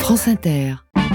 France Inter.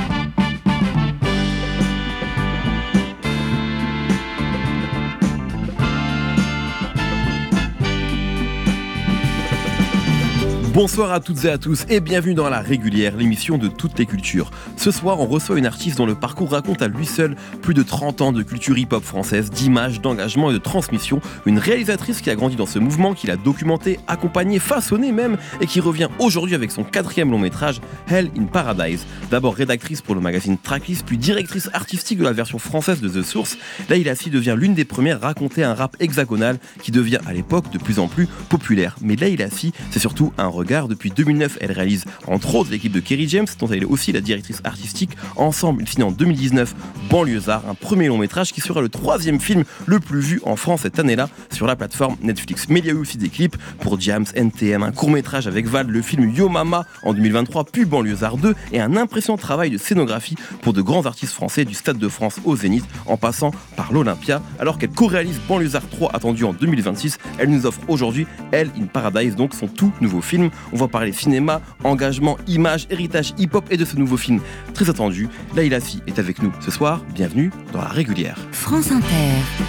Bonsoir à toutes et à tous et bienvenue dans La Régulière, l'émission de toutes les cultures. Ce soir, on reçoit une artiste dont le parcours raconte à lui seul plus de 30 ans de culture hip-hop française, d'images, d'engagement et de transmission. Une réalisatrice qui a grandi dans ce mouvement, qui l'a documenté, accompagné, façonné même, et qui revient aujourd'hui avec son 4e long métrage, Hell in Paradise. D'abord rédactrice pour le magazine Tracklist, puis directrice artistique de la version française de The Source, Leïla Si devient l'une des premières à raconter un rap hexagonal qui devient à l'époque de plus en plus populaire. Mais Leïla Si, c'est surtout un regard. Depuis 2009, elle réalise entre autres l'équipe de Kerry James, dont elle est aussi la directrice artistique. Ensemble, ils signent en 2019 Banlieusards, un premier long métrage qui sera le 3e film le plus vu en France cette année-là sur la plateforme Netflix. Mais il y a eu aussi des clips pour Diams, NTM, un court métrage avec Val, le film Yo Mama en 2023, puis Banlieusards 2 et un impressionnant travail de scénographie pour de grands artistes français du Stade de France au Zénith en passant par l'Olympia. Alors qu'elle co-réalise Banlieusards 3 attendu en 2026, elle nous offre aujourd'hui Hell in Paradise, donc son tout nouveau film. On va parler cinéma, engagement, images, héritage hip-hop et de ce nouveau film très attendu. Leïla Si est avec nous ce soir. Bienvenue dans La Régulière. France Inter.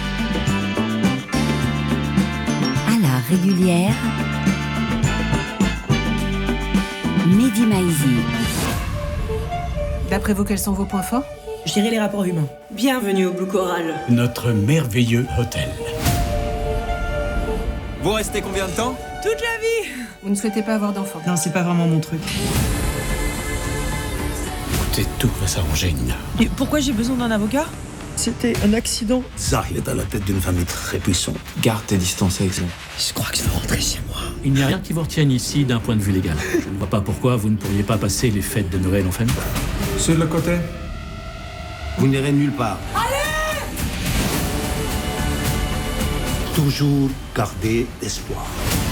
À La Régulière, Mehdi Maizi. D'après vous, quels sont vos points forts ? Je dirais les rapports humains. Bienvenue au Blue Coral. Notre merveilleux hôtel. Vous restez combien de temps ? Toute la vie. Vous ne souhaitez pas avoir d'enfant ? Non, c'est pas vraiment mon truc. Écoutez, tout va s'arranger, Nina. Et pourquoi j'ai besoin d'un avocat ? C'était un accident. Ça, il est à la tête d'une famille très puissante. Garde tes distances avec ça. Je crois que je vais rentrer chez moi. Il n'y a rien qui vous retienne ici d'un point de vue légal. Je ne vois pas pourquoi vous ne pourriez pas passer les fêtes de Noël en famille. Sur le côté, vous n'irez nulle part. Allez ! Toujours garder espoir.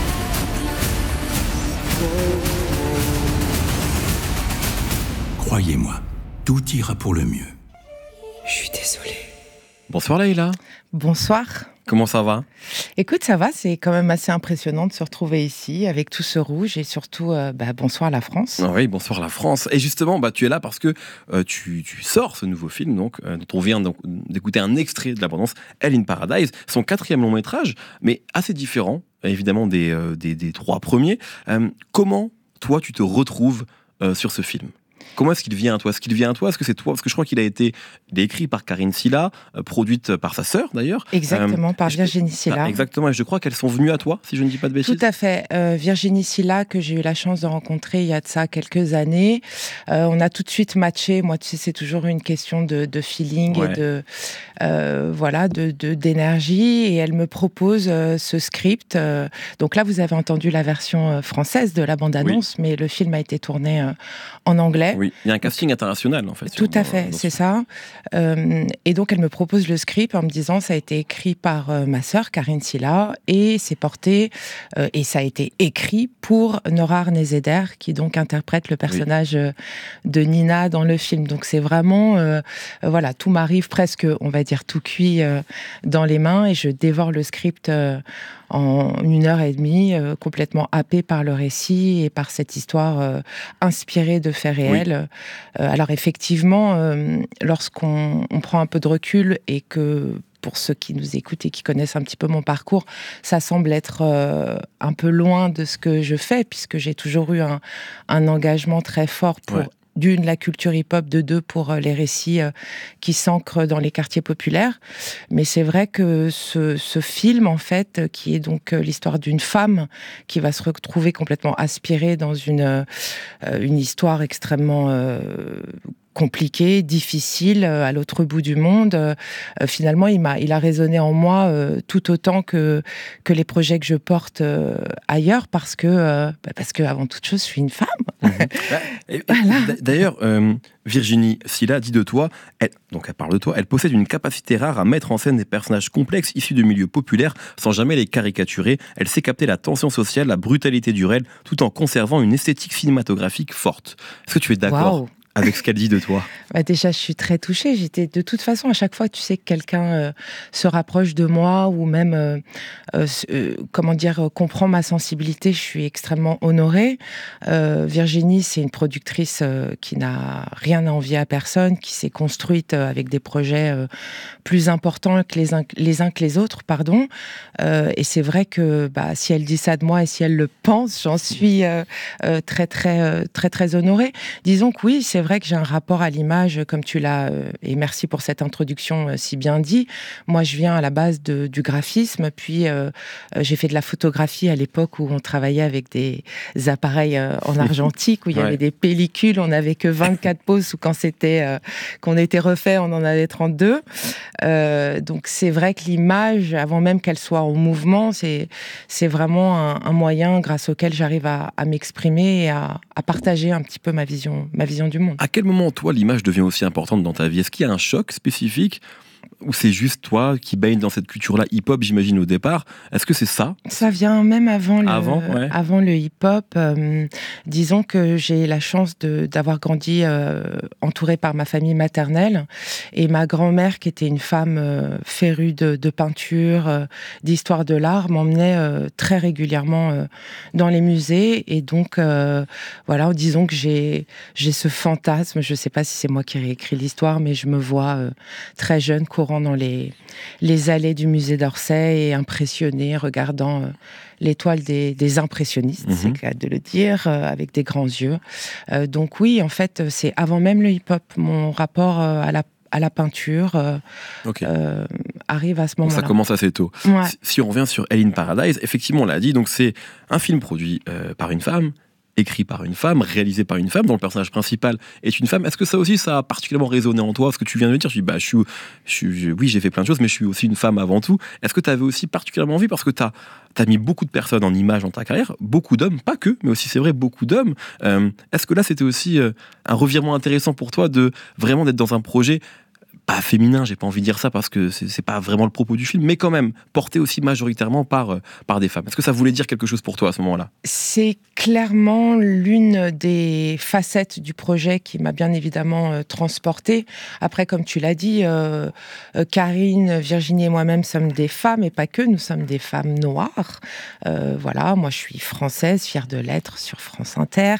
Croyez-moi, tout ira pour le mieux. Je suis désolée. Bonsoir Leïla. Bonsoir. Comment ça va ? Écoute, ça va, c'est quand même assez impressionnant de se retrouver ici avec tout ce rouge et surtout, bonsoir la France. Ah oui, bonsoir la France. Et justement, tu es là parce que tu sors ce nouveau film, dont on vient d'écouter un extrait de l'abondance, Hell in Paradise, son 4e long métrage, mais assez différent, évidemment, des 3 premiers. Comment, toi, tu te retrouves sur ce film ? Comment est-ce qu'il vient à toi ? Est-ce que c'est toi ? Parce que je crois qu'il est écrit par Karine Silla, produite par sa sœur d'ailleurs. Exactement, par Virginie Silla. Exactement, et je crois qu'elles sont venues à toi, si je ne dis pas de bêtises. Tout à fait. Virginie Silla, que j'ai eu la chance de rencontrer il y a de ça quelques années. On a tout de suite matché. Moi, tu sais, c'est toujours une question de feeling et d'énergie. Et elle me propose ce script. Donc là, vous avez entendu la version française de la bande-annonce, mais le film a été tourné en anglais. Oui, il y a un casting international en fait. Tout à fait, c'est ça. Et donc elle me propose le script en me disant ça a été écrit par ma sœur Karine Silla et c'est porté et ça a été écrit pour Nora Arnezeder qui donc interprète le personnage de Nina dans le film. Donc c'est vraiment tout m'arrive presque, on va dire tout cuit dans les mains et je dévore le script en 1h30, complètement happée par le récit et par cette histoire inspirée de faits réels. Alors effectivement, lorsqu'on prend un peu de recul et que pour ceux qui nous écoutent et qui connaissent un petit peu mon parcours, ça semble être un peu loin de ce que je fais, puisque j'ai toujours eu un engagement très fort pour... D'une, la culture hip-hop, de deux, pour les récits qui s'ancrent dans les quartiers populaires. Mais c'est vrai que ce film, en fait, qui est donc l'histoire d'une femme qui va se retrouver complètement aspirée dans une histoire extrêmement compliqué, difficile, à l'autre bout du monde. Finalement, il a résonné en moi tout autant que les projets que je porte ailleurs, parce que avant toute chose, je suis une femme. Voilà. D'ailleurs, Virginie Silla dit de toi, elle parle de toi, elle possède une capacité rare à mettre en scène des personnages complexes issus de milieux populaires sans jamais les caricaturer. Elle sait capter la tension sociale, la brutalité du réel, tout en conservant une esthétique cinématographique forte. Est-ce que tu es d'accord avec ce qu'elle dit de toi? Déjà, je suis très touchée. J'étais de toute façon, à chaque fois, tu sais, que quelqu'un se rapproche de moi ou même, comprend ma sensibilité, je suis extrêmement honorée. Virginie, c'est une productrice qui n'a rien à envier à personne, qui s'est construite avec des projets plus importants que les uns que les autres, pardon. Et c'est vrai que si elle dit ça de moi et si elle le pense, j'en suis très honorée. Disons que oui, c'est vrai que j'ai un rapport à l'image, comme tu l'as, et merci pour cette introduction si bien dit. Moi, je viens à la base du graphisme, puis j'ai fait de la photographie à l'époque où on travaillait avec des appareils en argentique, où il y avait des pellicules, on n'avait que 24 pouces, ou quand qu'on était refait, on en avait 32. Donc c'est vrai que l'image, avant même qu'elle soit en mouvement, c'est vraiment un moyen grâce auquel j'arrive à m'exprimer et à partager un petit peu ma vision du monde. À quel moment, toi, l'image devient aussi importante dans ta vie? Est-ce qu'il y a un choc spécifique ou c'est juste toi qui baigne dans cette culture-là hip-hop, j'imagine, au départ? Est-ce que c'est ça? Ça vient même avant le hip-hop. Disons que j'ai la chance d'avoir grandi entourée par ma famille maternelle, et ma grand-mère, qui était une femme férue de peinture, d'histoire de l'art, m'emmenait très régulièrement dans les musées. Et donc, disons que j'ai ce fantasme. Je ne sais pas si c'est moi qui ai réécrit l'histoire, mais je me vois très jeune, courant dans les allées du musée d'Orsay et impressionné, regardant les toiles des impressionnistes, c'est le cas de le dire, avec des grands yeux. Donc oui, en fait, c'est avant même le hip-hop. Mon rapport à la peinture arrive à ce moment-là. Ça commence assez tôt. Ouais. Si on revient sur Hell in Paradise, effectivement, on l'a dit, donc c'est un film produit par une femme, écrit par une femme, réalisé par une femme, dont le personnage principal est une femme. Est-ce que ça aussi, ça a particulièrement résonné en toi? Ce que tu viens de me dire, oui, j'ai fait plein de choses, mais je suis aussi une femme avant tout. Est-ce que tu avais aussi particulièrement envie, parce que t'as mis beaucoup de personnes en image dans ta carrière, beaucoup d'hommes, pas que, mais aussi, c'est vrai, beaucoup d'hommes. Est-ce que là, c'était aussi un revirement intéressant pour toi de vraiment d'être dans un projet pas féminin, j'ai pas envie de dire ça parce que c'est pas vraiment le propos du film, mais quand même porté aussi majoritairement par des femmes. Est-ce que ça voulait dire quelque chose pour toi à ce moment-là? C'est clairement l'une des facettes du projet qui m'a bien évidemment transportée. Après, comme tu l'as dit, Karine, Virginie et moi-même sommes des femmes, et pas que, nous sommes des femmes noires. Moi je suis française, fière de l'être sur France Inter.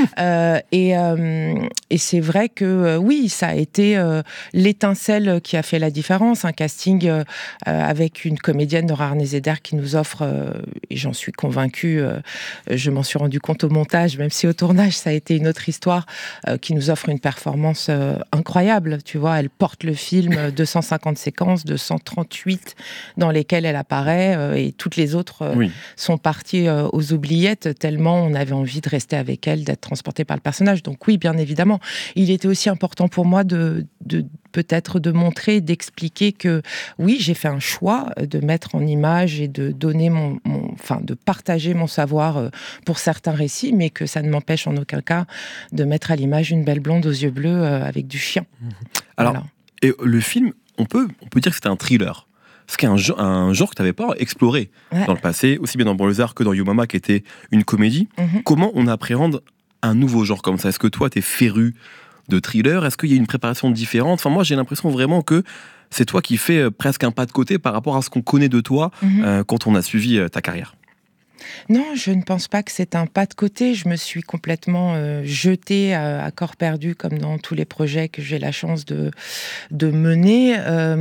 Et c'est vrai que oui, ça a été l'étincelle qui a fait la différence, un casting avec une comédienne, Nora Arnezeder, qui nous offre, et j'en suis convaincue, je m'en suis rendu compte au montage, même si au tournage ça a été une autre histoire, qui nous offre une performance incroyable. Tu vois, elle porte le film, 250 séquences, 238 dans lesquelles elle apparaît, et toutes les autres sont parties aux oubliettes, tellement on avait envie de rester avec elle, d'être transporté par le personnage. Donc oui, bien évidemment. Il était aussi important pour moi de peut-être de montrer, d'expliquer que oui, j'ai fait un choix de mettre en image et de donner de partager mon savoir pour certains récits, mais que ça ne m'empêche en aucun cas de mettre à l'image une belle blonde aux yeux bleus avec du chien. Alors, voilà. Et le film, on peut dire que c'était un thriller. Ce qui est un genre que tu n'avais pas exploré dans le passé, aussi bien dans Banlieusard que dans Yo Mama, qui était une comédie. Comment on appréhende un nouveau genre comme ça? Est-ce que toi, t'es féru de thriller? Est-ce qu'il y a une préparation différente? Enfin, moi, j'ai l'impression vraiment que c'est toi qui fais presque un pas de côté par rapport à ce qu'on connaît de toi quand on a suivi ta carrière. Non, je ne pense pas que c'est un pas de côté. Je me suis complètement jetée à corps perdu, comme dans tous les projets que j'ai la chance de mener.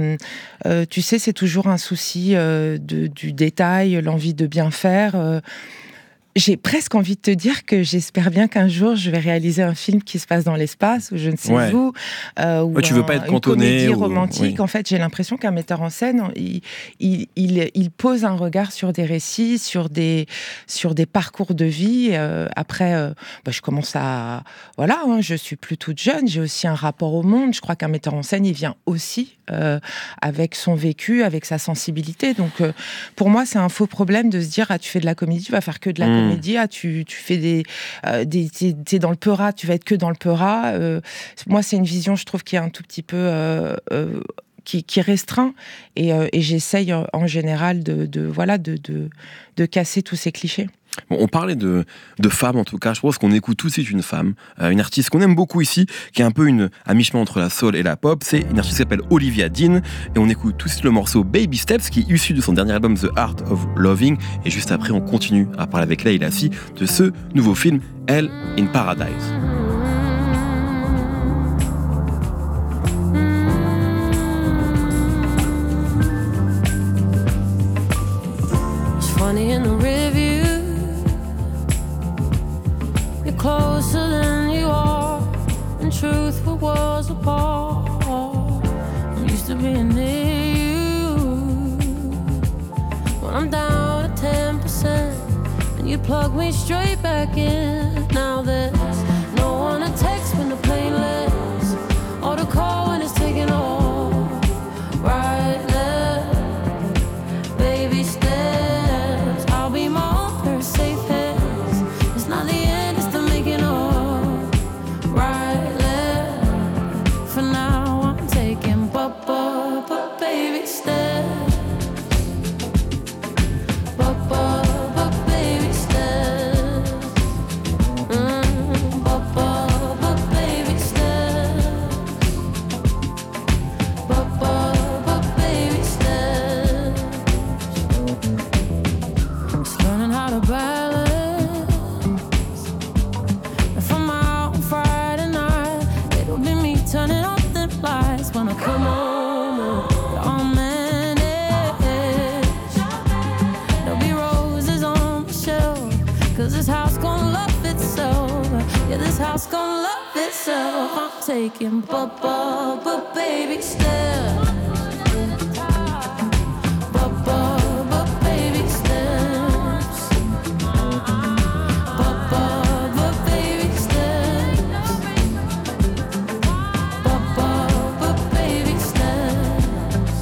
Tu sais, c'est toujours un souci du détail, l'envie de bien faire. J'ai presque envie de te dire que j'espère bien qu'un jour je vais réaliser un film qui se passe dans l'espace, ou je ne sais où, ou tu veux pas être cantonné, une comédie romantique. En fait, j'ai l'impression qu'un metteur en scène, il pose un regard sur des récits, sur des parcours de vie. Après, je commence à je suis plus toute jeune, j'ai aussi un rapport au monde. Je crois qu'un metteur en scène, il vient aussi avec son vécu, avec sa sensibilité. Donc, pour moi, c'est un faux problème de se dire tu fais de la comédie, tu vas faire que de la comédie, tu fais t'es dans le peura, tu vas être que dans le peura. Moi, c'est une vision, je trouve, qui est un tout petit peu qui restreint, et j'essaye en général de casser tous ces clichés. Bon, on parlait de femmes en tout cas, je pense qu'on écoute tout de suite une femme, une artiste qu'on aime beaucoup ici, qui est un peu à mi-chemin entre la soul et la pop. C'est une artiste qui s'appelle Olivia Dean et on écoute tout de suite le morceau Baby Steps qui est issu de son dernier album The Art of Loving, et juste après on continue à parler avec Leila Si de ce nouveau film Hell in Paradise. Funny in the review, you're closer than you are. In truth, we're worlds apart. I'm used to being near you. When I'm down at 10%, and you plug me straight back in. Now there's no one to text when the plane lands, or to call when it's taking off. Right there, baby, stay. Taking but baby, still. But baby, steps. But baby, steps. But baby, steps.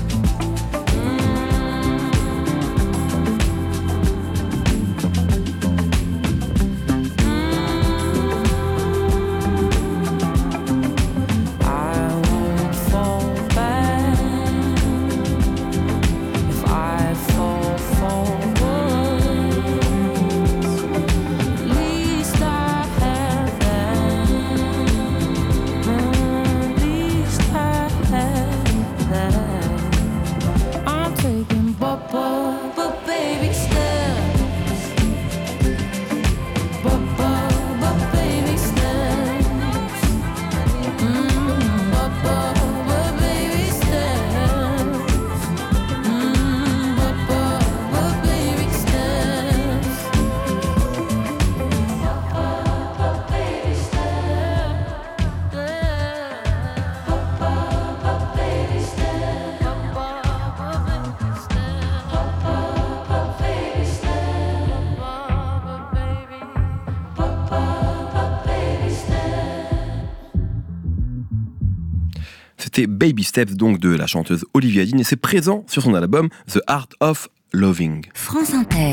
C'était Baby Steps, donc de la chanteuse Olivia Dean, et c'est présent sur son album The Art of Loving. France Inter.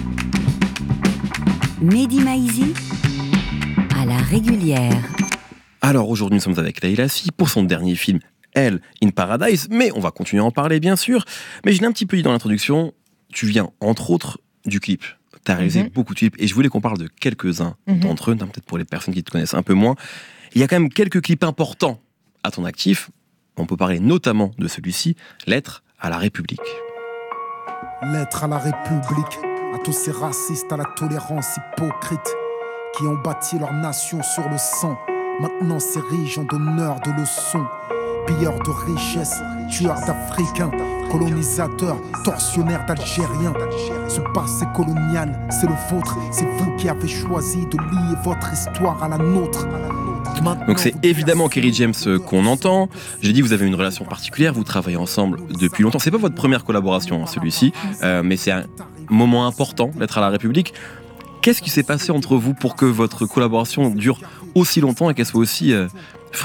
Mehdi Maizi à la régulière. Alors aujourd'hui nous sommes avec Leila Si pour son dernier film Hell in Paradise, mais on va continuer à en parler bien sûr. Mais je l'ai un petit peu dit dans l'introduction, tu viens entre autres du clip. Tu as réalisé beaucoup de clips et je voulais qu'on parle de quelques-uns d'entre eux, peut-être pour les personnes qui te connaissent un peu moins. Il y a quand même quelques clips importants à ton actif. On peut parler notamment de celui-ci, Lettre à la République. Lettre à la République, à tous ces racistes à la tolérance hypocrite qui ont bâti leur nation sur le sang. Maintenant s'érigeant d'honneur, de leçons. Pilleurs de richesses, tueurs d'Africains, colonisateurs, tortionnaires d'Algériens. Ce passé colonial, c'est le vôtre. C'est vous qui avez choisi de lier votre histoire à la nôtre. Donc c'est évidemment Kerry James qu'on entend. J'ai dit vous avez une relation particulière, vous travaillez ensemble depuis longtemps. C'est pas votre première collaboration, celui-ci, mais c'est un moment important, Lettre à la République. Qu'est-ce qui s'est passé entre vous pour que votre collaboration dure aussi longtemps et qu'elle soit aussi fructueuse ?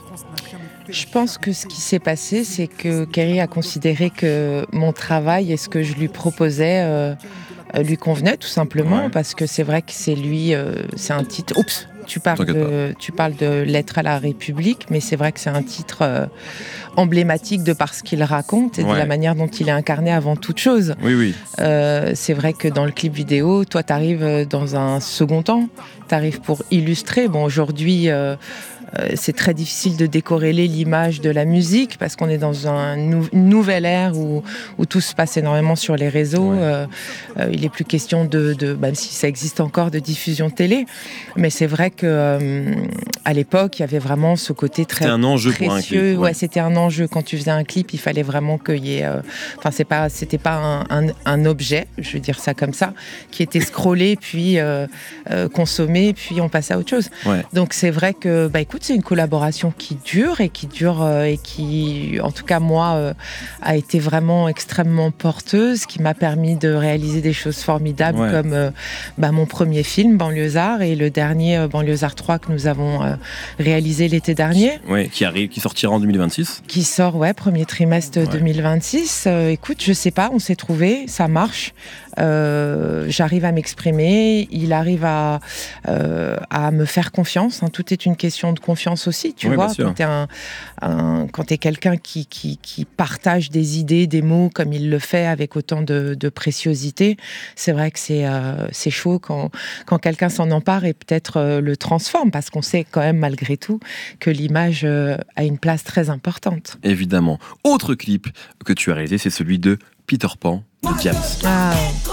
Je pense que ce qui s'est passé, c'est que Kerry a considéré que mon travail et ce que je lui proposais lui convenait tout simplement, parce que c'est vrai que c'est lui, c'est un titre... Oups, tu parles de Lettres à la République, mais c'est vrai que c'est un titre emblématique de par ce qu'il raconte et de la manière dont il est incarné avant toute chose. Oui. C'est vrai que dans le clip vidéo, toi, t'arrives dans un second temps, t'arrives pour illustrer. Bon, aujourd'hui, c'est très difficile de décorréler l'image de la musique parce qu'on est dans une nouvelle ère où tout se passe énormément sur les réseaux. Il n'est plus question même si ça existe encore, de diffusion télé. Mais c'est vrai que à l'époque, il y avait vraiment ce côté très c'était un enjeu précieux. Pour un clip. Ouais, c'était un enjeu. Quand tu faisais un clip, il fallait vraiment qu'il y ait... c'était pas un objet, je veux dire ça comme ça, qui était scrollé, puis consommé, puis on passait à autre chose. Ouais. Donc c'est vrai que, écoute, c'est une collaboration qui dure et qui, en tout cas moi, a été vraiment extrêmement porteuse, qui m'a permis de réaliser des choses formidables comme mon premier film, Banlieusard, et le dernier, Banlieusard 3, que nous avons réalisé l'été dernier. Oui, qui sortira en 2026. Qui sort, premier trimestre 2026. Écoute, je sais pas, on s'est trouvés, ça marche. J'arrive à m'exprimer, il arrive à me faire confiance. Hein. Tout est une question de confiance aussi, tu vois. Quand t'es quelqu'un qui partage des idées, des mots comme il le fait avec autant de préciosité, c'est vrai que c'est chaud quand quelqu'un s'en empare et peut-être le transforme, parce qu'on sait quand même malgré tout que l'image a une place très importante. Évidemment. Autre clip que tu as réalisé, c'est celui de Peter Pan de Diams. Ah.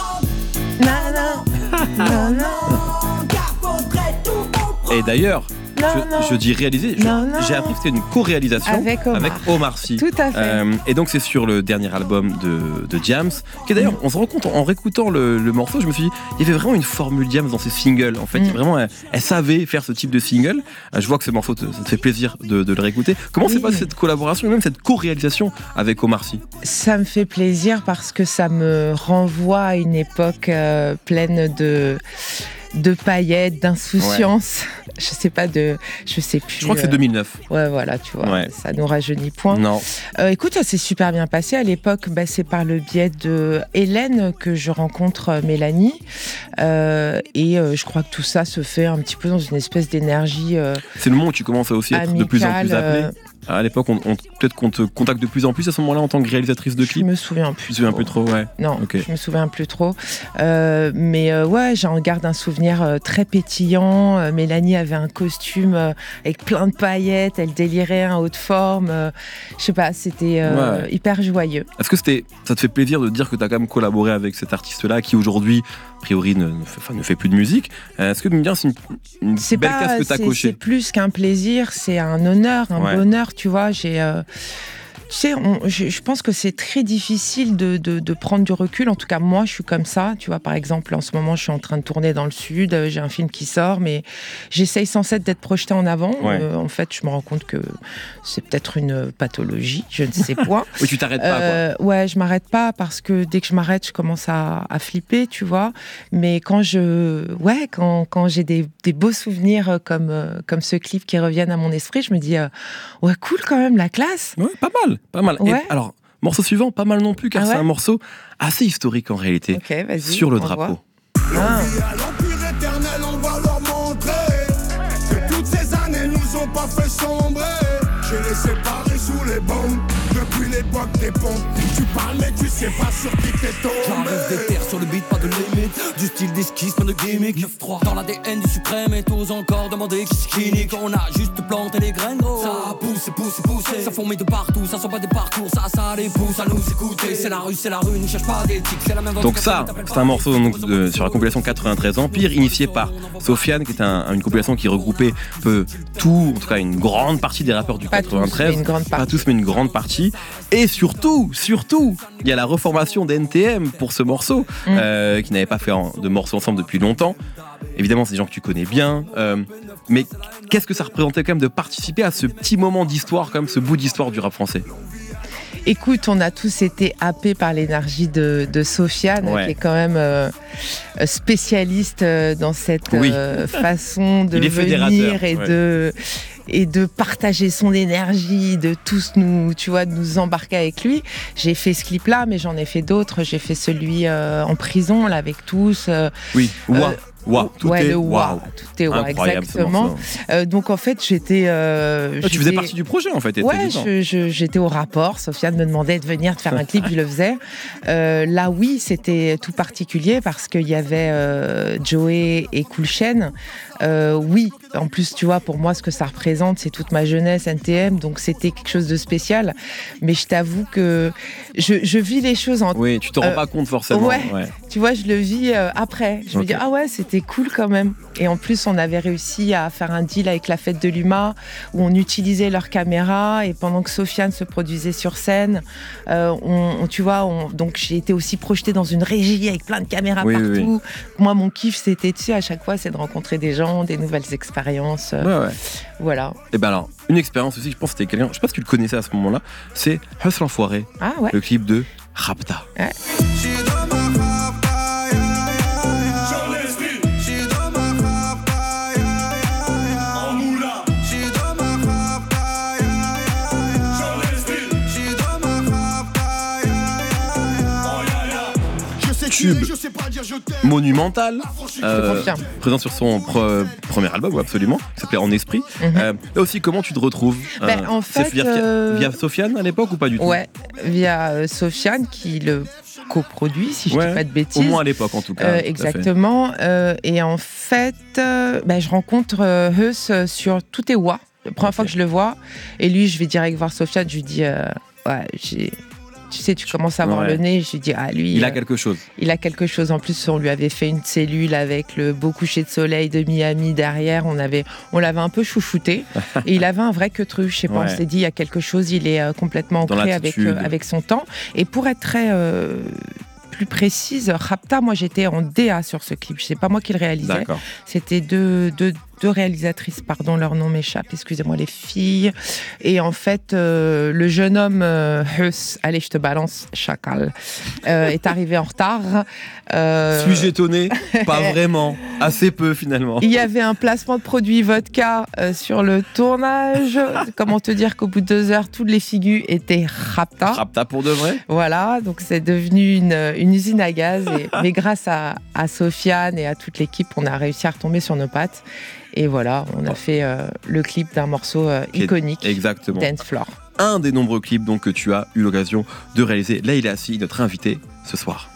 Et d'ailleurs, je dis réalisé, j'ai appris que c'était une co-réalisation avec Omar Sy. Tout à fait. Et donc c'est sur le dernier album de Diams, qui est d'ailleurs, on se rend compte en réécoutant le morceau, je me suis dit, il y avait vraiment une formule Diams dans ses singles. En fait, vraiment, elle savait faire ce type de single. Je vois que ce morceau, ça te fait plaisir de le réécouter. Comment s'est passée cette collaboration et même cette co-réalisation avec Omar Sy? Ça me fait plaisir parce que ça me renvoie à une époque pleine de paillettes, d'insouciance. Je sais plus. Je crois que c'est 2009. Ouais, voilà, tu vois, ça nous rajeunit point. Non. Écoute, ça s'est super bien passé. À l'époque, c'est par le biais de Hélène que je rencontre Mélanie. Et je crois que tout ça se fait un petit peu dans une espèce d'énergie c'est le moment où tu commences à aussi être amicale, de plus en plus appelée. À l'époque, peut-être qu'on te contacte de plus en plus à ce moment-là en tant que réalisatrice de clips. Je me souviens plus. Tu te souviens plus trop, ouais. Non, je me souviens plus trop. Mais j'en garde un souvenir très pétillant. Mélanie avait un costume avec plein de paillettes. Elle délirait en haute forme. Je sais pas, c'était hyper joyeux. Est-ce que ça te fait plaisir de dire que tu as quand même collaboré avec cet artiste-là qui aujourd'hui, a priori, ne fait plus de musique? Est-ce que c'est une belle case que tu as cochée? C'est plus qu'un plaisir, c'est un honneur, un bonheur. Tu vois, je pense que c'est très difficile de prendre du recul. En tout cas, moi, je suis comme ça. Tu vois, par exemple, en ce moment, je suis en train de tourner dans le Sud. J'ai un film qui sort, mais j'essaye sans cesse d'être projetée en avant. En fait, je me rends compte que c'est peut-être une pathologie. Je ne sais point. Oui, tu t'arrêtes pas, quoi. Ouais, je m'arrête pas parce que dès que je m'arrête, je commence à flipper, tu vois. Mais quand j'ai des beaux souvenirs comme ce clip qui reviennent à mon esprit, je me dis, cool quand même, la classe. Ouais, pas mal. Ouais. Et alors, morceau suivant, pas mal non plus, car c'est un morceau assez historique en réalité, sur le drapeau. À l'empire éternel, on va leur montrer que toutes ces années nous ont pas fait sombrer. Je les séparés sous les bombes depuis l'époque des pompes. Tu parles mais tu sais pas sur qui t'es tombé. J'arrive des terres sur le beat, pas de limite. Du style d'esquisse, pas de gimmick. 9-3 dans l'ADN du suprême et t'oses encore demander qui nique. On a juste planté les graines, gros. Ça pousse, ça fourmille de partout. Ça sent pas des parcours, ça les pousse à nous écouter. C'est la rue, ne cherche pas d'éthique. C'est la même. Donc ça, c'est un morceau sur la compilation 93 Empire, initié par Sofiane, qui est une compilation qui regroupait tout, en tout cas une grande partie des rappeurs du 93. Pas tous, mais une grande partie. Et surtout, il y a la reformation d'NTM pour ce morceau, qui n'avait pas fait de morceaux ensemble depuis longtemps. Évidemment, c'est des gens que tu connais bien. Mais qu'est-ce que ça représentait quand même de participer à ce petit moment d'histoire, quand même, ce bout d'histoire du rap français? Écoute, on a tous été happés par l'énergie de Sofiane, qui est quand même spécialiste dans cette façon de venir et de partager son énergie, de tous de nous embarquer avec lui. J'ai fait ce clip-là, mais j'en ai fait d'autres. J'ai fait celui en prison, là, avec tous. Waouh, tout est le waouh. Tout est waouh, Incroyable, exactement. Donc en fait, j'étais. Tu faisais partie du projet en fait. Ouais, j'étais au rapport. Sofiane me demandait de venir de faire un clip, je le faisais. Là, oui, c'était tout particulier parce qu'il y avait Joey et Cool Chain. Oui, en plus, tu vois, pour moi, ce que ça représente, c'est toute ma jeunesse NTM, donc c'était quelque chose de spécial. Mais je t'avoue que je vis les choses en. Oui, tu te rends pas compte forcément. Ouais. Tu vois, je le vis après. Je me dis, ah ouais, c'était cool quand même. Et en plus, on avait réussi à faire un deal avec la Fête de l'Humain où on utilisait leur caméra et pendant que Sofiane se produisait sur scène, donc j'ai été aussi projetée dans une régie avec plein de caméras partout. Oui. Moi, mon kiff, c'était dessus à chaque fois, c'est de rencontrer des gens, des nouvelles expériences. Voilà. Et ben alors, une expérience aussi, je pense que c'était quelqu'un, je sais pas si tu le connaissais à ce moment-là, c'est Huss l'Enfoiré, le clip de Rapta. Ouais. Tube monumental, présent sur son premier album, absolument, qui s'appelait En Esprit. Là aussi, comment tu te retrouves en fait, via Sofiane à l'époque ou pas du tout? Ouais, via Sofiane qui le coproduit, si je dis pas de bêtises. Au moins à l'époque, en tout cas. Exactement. Et en fait, je rencontre Huss sur Tout est Wa. La première fois que je le vois. Et lui, je vais direct voir Sofiane. Je lui dis, tu sais, tu commences à voir le nez. Je lui dis, lui. Il a quelque chose. Il a quelque chose. En plus, on lui avait fait une cellule avec le beau coucher de soleil de Miami derrière. On l'avait un peu chouchouté. Et il avait un vrai queutru. Je sais pas, on s'est dit, il y a quelque chose. Il est complètement ancré avec son temps. Et pour être très plus précise, Rapta, moi j'étais en DA sur ce clip. C'est pas moi qui le réalisais. D'accord. C'était deux réalisatrices, pardon, leur nom m'échappe, excusez-moi les filles. Et en fait, le jeune homme Huss, allez, je te balance, chacal, est arrivé en retard. Suis-je étonné? Pas vraiment, assez peu finalement. Il y avait un placement de produit vodka sur le tournage. Comment te dire qu'au bout de 2 heures, toutes les figures étaient Rapta. Rapta pour de vrai? Voilà, donc c'est devenu une usine à gaz. Mais grâce à Sofiane et à toute l'équipe, on a réussi à retomber sur nos pattes. Et voilà, on a fait le clip d'un morceau iconique, exactement. Dance Floor. Un des nombreux clips donc, que tu as eu l'occasion de réaliser. Leïla Assi, notre invitée ce soir.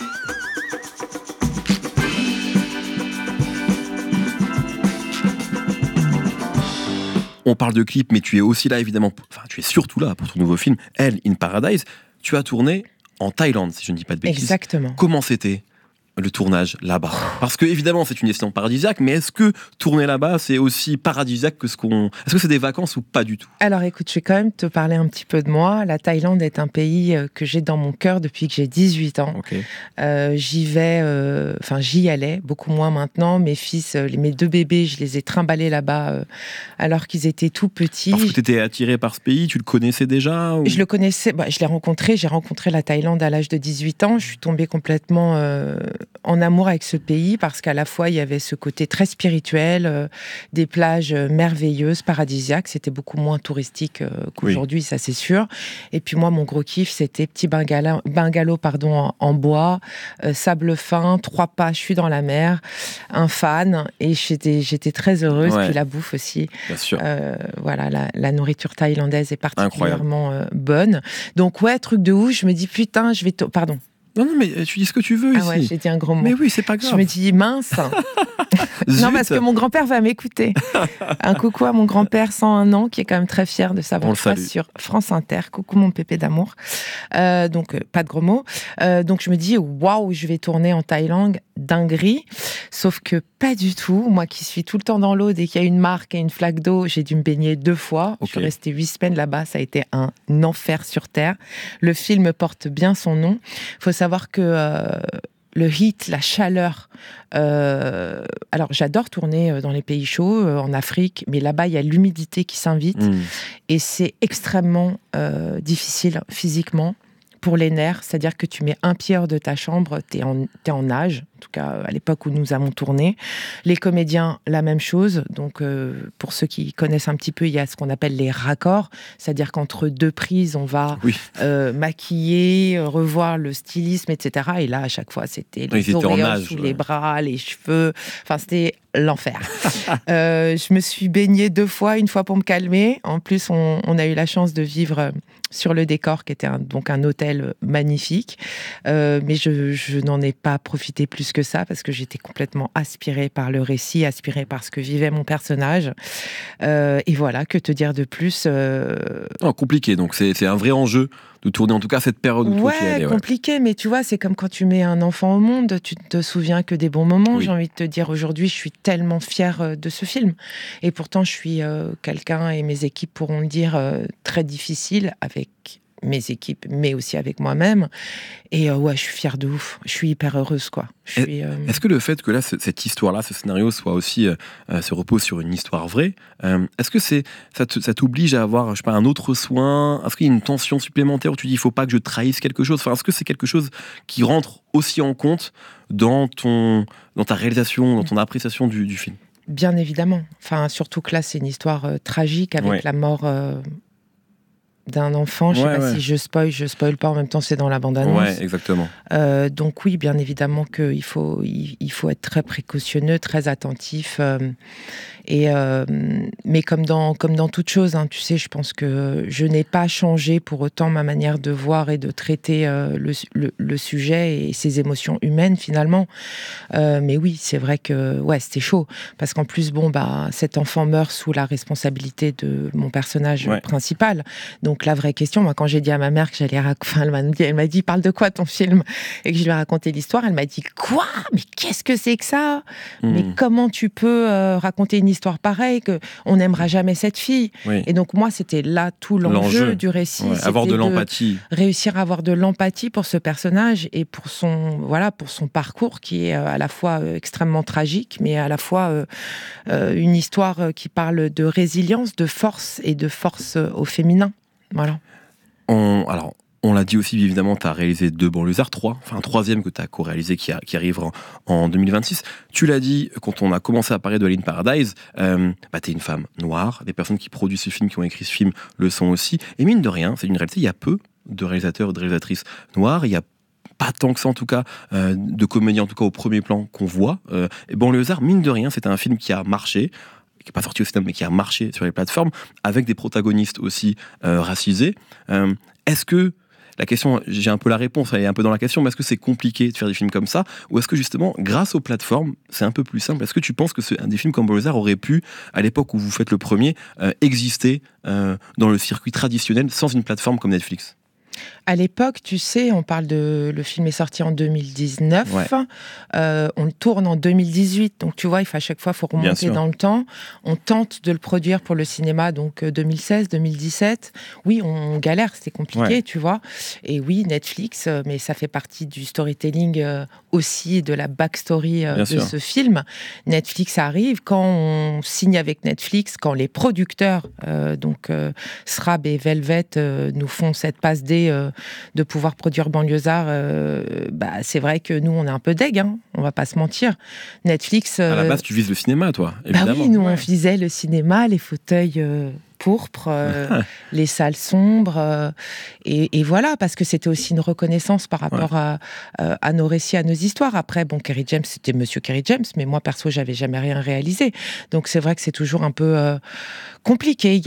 On parle de clips, mais tu es aussi là évidemment, tu es surtout là pour ton nouveau film, Hell in Paradise. Tu as tourné en Thaïlande, si je ne dis pas de bêtises. Exactement. Comment c'était le tournage là-bas? Parce que évidemment c'est une destination paradisiaque, mais est-ce que tourner là-bas c'est aussi paradisiaque que est-ce que c'est des vacances ou pas du tout? Alors écoute, je vais quand même te parler un petit peu de moi. La Thaïlande est un pays que j'ai dans mon cœur depuis que j'ai 18 ans. Okay. J'y allais, beaucoup moins maintenant. Mes fils, mes 2 bébés, je les ai trimballés là-bas alors qu'ils étaient tout petits. Parce que tu étais attirée par ce pays, tu le connaissais déjà ou... Je le connaissais, je l'ai rencontré, j'ai rencontré la Thaïlande à l'âge de 18 ans. Je suis tombée complètement en amour avec ce pays parce qu'à la fois il y avait ce côté très spirituel, des plages merveilleuses, paradisiaques, c'était beaucoup moins touristique qu'aujourd'hui, ça c'est sûr. Et puis moi mon gros kiff c'était petit bungalow en bois, sable fin, 3 pas, je suis dans la mer, un fan et j'étais très heureuse. Puis la bouffe aussi. Bien sûr. Voilà, la nourriture thaïlandaise est particulièrement bonne. Donc truc de ouf, je me dis putain, je vais pardon. Non, mais tu dis ce que tu veux ici. Ah ouais, j'ai dit un gros mot. Mais oui, c'est pas grave. Je me dis mince. Non, parce que mon grand-père va m'écouter. Un coucou à mon grand-père 101 ans, qui est quand même très fier de savoir ça sur France Inter. Coucou mon pépé d'amour. Donc, pas de gros mots. Donc, je me dis, waouh, je vais tourner en Thaïlande, dinguerie. Sauf que pas du tout. Moi qui suis tout le temps dans l'eau, dès qu'il y a une marque et une flaque d'eau, j'ai dû me baigner 2 fois. Okay. Je suis restée 8 semaines là-bas. Ça a été un enfer sur Terre. Le film porte bien son nom. Il faut savoir que le heat, la chaleur. Alors, j'adore tourner dans les pays chauds, en Afrique, mais là-bas, il y a l'humidité qui s'invite. Et c'est extrêmement difficile physiquement pour les nerfs, c'est-à-dire que tu mets un pied hors de ta chambre, t'es en nage, en tout cas à l'époque où nous avons tourné. Les comédiens, la même chose. Donc pour ceux qui connaissent un petit peu, il y a ce qu'on appelle les raccords, c'est-à-dire qu'entre deux prises, on va maquiller, revoir le stylisme, etc. Et là, à chaque fois, c'était les auréoles sous les bras, les cheveux. Enfin, c'était l'enfer. Je me suis baignée 2 fois, une fois pour me calmer. En plus, on a eu la chance de vivre sur le décor, qui était donc un hôtel magnifique. Mais je n'en ai pas profité plus que ça, parce que j'étais complètement aspirée par le récit, aspirée par ce que vivait mon personnage. Et voilà, que te dire de plus Compliqué, donc c'est un vrai enjeu de tourner, en tout cas cette période où toi tu y allais. Compliqué, mais tu vois, c'est comme quand tu mets un enfant au monde, tu te souviens que des bons moments. J'ai envie de te dire, aujourd'hui, je suis tellement fière de ce film. Et pourtant, je suis quelqu'un, et mes équipes pourront le dire, très difficile avec mes équipes, mais aussi avec moi-même. Et je suis fière de ouf. Je suis hyper heureuse, quoi. Est-ce que le fait que là, cette histoire-là, ce scénario soit aussi se repose sur une histoire vraie, est-ce que ça t'oblige à avoir, je sais pas, un autre soin? Est-ce qu'il y a une tension supplémentaire où tu dis, il faut pas que je trahisse quelque chose? Enfin, est-ce que c'est quelque chose qui rentre aussi en compte dans ta réalisation, dans ton appréciation du film? Bien évidemment. Enfin, surtout que là, c'est une histoire tragique avec la mort d'un enfant. Je sais pas si je spoil pas, en même temps c'est dans la bande-annonce. Ouais, exactement. Donc oui, bien évidemment qu'il faut être très précautionneux, très attentif. Mais comme dans toute chose, hein, tu sais, je pense que je n'ai pas changé pour autant ma manière de voir et de traiter le sujet et ses émotions humaines finalement. Mais oui, c'est vrai que c'était chaud, parce qu'en plus cet enfant meurt sous la responsabilité de mon personnage principal. Donc la vraie question, moi, quand j'ai dit à ma mère que j'allais elle m'a dit, parle de quoi ton film? Et que je lui ai raconté l'histoire, elle m'a dit, quoi? Mais qu'est-ce que c'est que ça? Mais comment tu peux raconter une histoire pareille, que on n'aimera jamais cette fille? Et donc moi, c'était là tout l'enjeu du récit. Avoir de l'empathie. Réussir à avoir de l'empathie pour ce personnage et pour son parcours qui est à la fois extrêmement tragique, mais à la fois une histoire qui parle de résilience, de force et de force au féminin. Voilà. On l'a dit aussi, évidemment, tu as réalisé 2 banlieusards, 3, enfin un 3e que tu as co-réalisé qui arrive en 2026. Tu l'as dit, quand on a commencé à parler de Aline Paradise, t'es une femme noire, les personnes qui produisent ce film, qui ont écrit ce film, le sont aussi. Et mine de rien, c'est une réalité, il y a peu de réalisateurs et de réalisatrices noires, il y a pas tant que ça en tout cas, de comédiens en tout cas au premier plan qu'on voit. Et Banlieusards, mine de rien, c'était un film qui a marché, qui n'est pas sorti au cinéma, mais qui a marché sur les plateformes, avec des protagonistes aussi racisés. Est-ce que, la question, j'ai un peu la réponse, elle est un peu dans la question, mais est-ce que c'est compliqué de faire des films comme ça? Ou est-ce que justement, grâce aux plateformes, c'est un peu plus simple? Est-ce que tu penses que des films comme Banlieusards auraient pu, à l'époque où vous faites le premier, exister dans le circuit traditionnel sans une plateforme comme Netflix? À l'époque, tu sais, le film est sorti en 2019, on le tourne en 2018, donc tu vois, à chaque fois, il faut remonter dans le temps. On tente de le produire pour le cinéma, donc 2016, 2017. Oui, on galère, c'était compliqué, tu vois. Et oui, Netflix, mais ça fait partie du storytelling aussi, de la backstory de ce film. Netflix arrive, quand on signe avec Netflix, quand les producteurs, SRAB et Velvet, nous font cette passe D de pouvoir produire Banlieusards, c'est vrai que nous, on est un peu deg, hein, on va pas se mentir. Netflix... À la base, tu vises le cinéma, toi, évidemment. Oui, nous, on visait le cinéma, les fauteuils... pourpre, les salles sombres, et voilà, parce que c'était aussi une reconnaissance par rapport à nos récits, à nos histoires. Après, Kerry James, c'était Monsieur Kerry James, mais moi, perso, j'avais jamais rien réalisé. Donc, c'est vrai que c'est toujours un peu compliqué.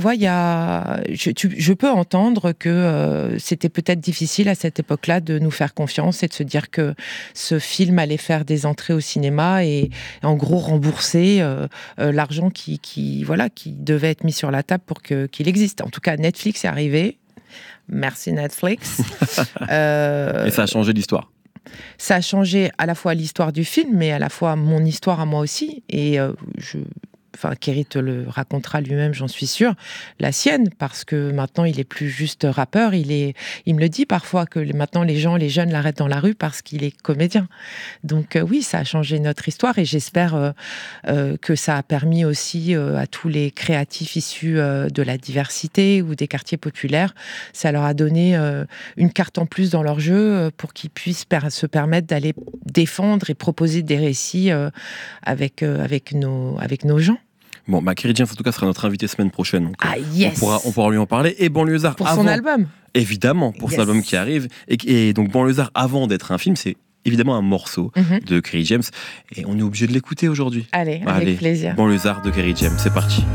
Je peux entendre que c'était peut-être difficile à cette époque-là de nous faire confiance et de se dire que ce film allait faire des entrées au cinéma et en gros rembourser l'argent qui devait être mis sur la table pour qu'il existe. En tout cas, Netflix est arrivé. Merci Netflix. Et ça a changé l'histoire. Ça a changé à la fois l'histoire du film, mais à la fois mon histoire à moi aussi. Et Kerry te le racontera lui-même, j'en suis sûre, la sienne, parce que maintenant il est plus juste rappeur, il me le dit parfois que maintenant les jeunes l'arrêtent dans la rue parce qu'il est comédien. Donc oui, ça a changé notre histoire et j'espère que ça a permis aussi à tous les créatifs issus de la diversité ou des quartiers populaires, ça leur a donné une carte en plus dans leur jeu pour qu'ils puissent se permettre d'aller défendre et proposer des récits avec nos gens. Bon, Kerry James, en tout cas, sera notre invité semaine prochaine. Donc, yes. on pourra lui en parler. Et Banlieusard, pour son album. Évidemment, pour son album qui arrive. Et donc, Banlieusard, avant d'être un film, c'est évidemment un morceau de Kerry James. Et on est obligé de l'écouter aujourd'hui. Allez, avec plaisir. Banlieusard de Kerry James, c'est parti.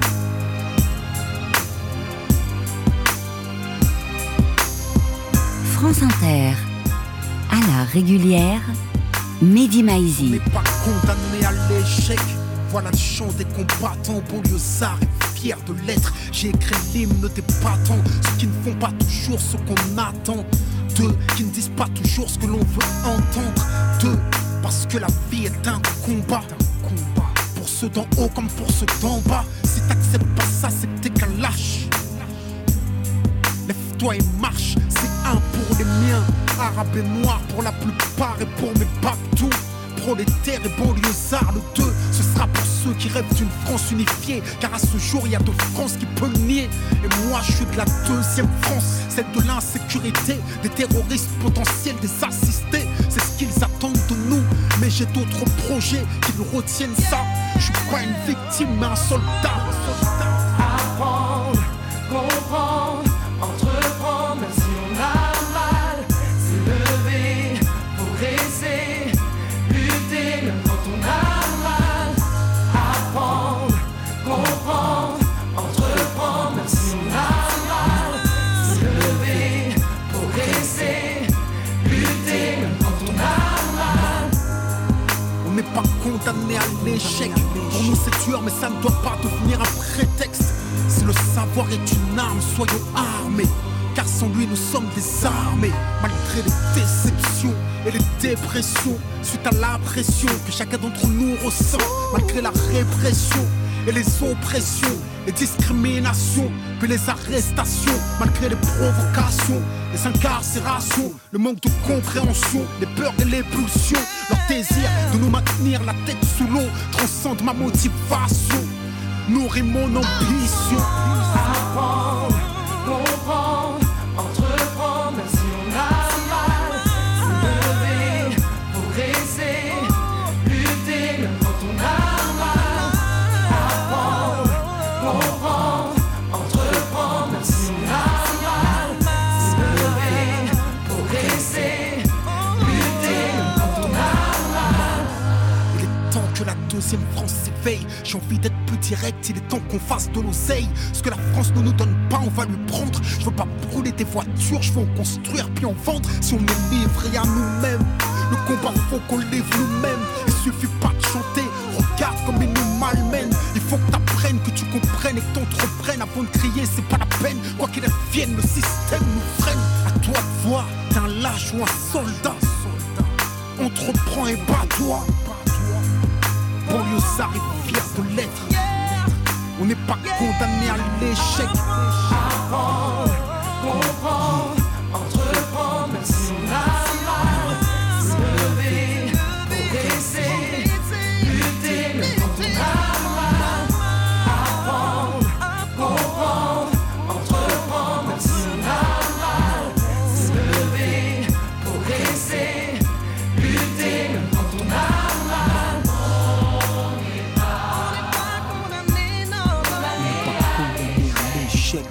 France Inter, à la régulière, Mehdi Maizi. On n'est pas condamné à l'échec. Voilà le chant des combattants, banlieusards et fiers de l'être. J'ai écrit l'hymne des battants, ceux qui ne font pas toujours ce qu'on attend. Deux, qui ne disent pas toujours ce que l'on veut entendre. Deux, parce que la vie est un combat. Pour ceux d'en haut comme pour ceux d'en bas. Si t'acceptes pas ça, c'est que t'es qu'un lâche. Lève-toi et marche, c'est un pour les miens. Arabes et noirs pour la plupart et pour mes babtous. Prolétaires et banlieusards, le 2, ce sera pour ceux qui rêvent d'une France unifiée. Car à ce jour, il y a deux France qui peuvent le nier. Et moi, je suis de la deuxième France, celle de l'insécurité, des terroristes potentiels, des assistés. C'est ce qu'ils attendent de nous. Mais j'ai d'autres projets qui nous retiennent ça. Je suis pas une victime, mais un soldat. Apprendre, comprendre, entreprendre, même si on a mal. S'élever, progresser, lutter, même quand on a mal. Apprendre, comprendre, entreprendre, même si on a mal. S'élever, progresser, lutter, même quand on a mal. On n'est pas condamné à l'échec. Pour nous c'est dur, mais ça ne doit pas devenir un prétexte. Si le savoir est une arme, soyons armés. Car sans lui nous sommes désarmés. Malgré les déceptions et les dépressions, suite à la pression que chacun d'entre nous ressent. Malgré la répression et les oppressions, les discriminations, puis les arrestations. Malgré les provocations, les incarcérations, le manque de compréhension, les peurs et les pulsions. Leur désir de nous maintenir la tête sous l'eau transcende ma motivation, nourrit mon ambition. Apprendre, comprendre, entreprendre, même si on a mal. S'élever, progresser, lutter, même quand on a mal. Apprendre, comprendre, entreprendre, même si on a mal. S'élever, progresser, lutter, même quand on a mal. Il est temps que la deuxième France s'éveille. J'ai envie d'être plus direct, il est temps qu'on fasse de l'oseille. Ce que la France ne nous donne pas, on va lui prendre. Je veux pas brûler des voitures, je veux en construire puis en vendre. Si on est livré à nous-mêmes, le combat faut qu'on livre nous-mêmes. Il suffit pas de chanter, regarde comme ils nous malmènent. Il faut que t'apprennes, que tu comprennes et que t'entreprennes. Avant de crier, c'est pas la peine. Quoi qu'il advienne, le système nous freine. À toi de voir, t'es un lâche ou un soldat. Entreprends et bats-toi. Banlieusard est fier de l'être. On n'est pas condamné à l'échec. Apprendre, comprendre, entreprendre, même si on a mal. S'élever, progresser, lutter, même quand on a mal. Apprendre, comprendre, entreprendre, même si on a mal. S'élever, progresser, lutter, même quand on a mal. On n'est pas condamné, non. L'échec.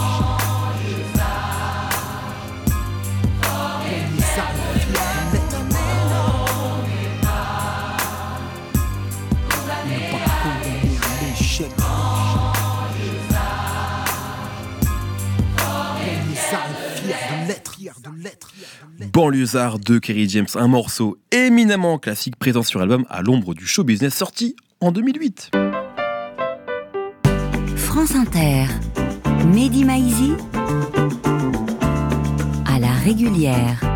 Banlieusard de Kerry James, un morceau éminemment classique présent sur album À l'ombre du show business, sorti en 2008. France Inter, Mehdi Maizi, à la régulière.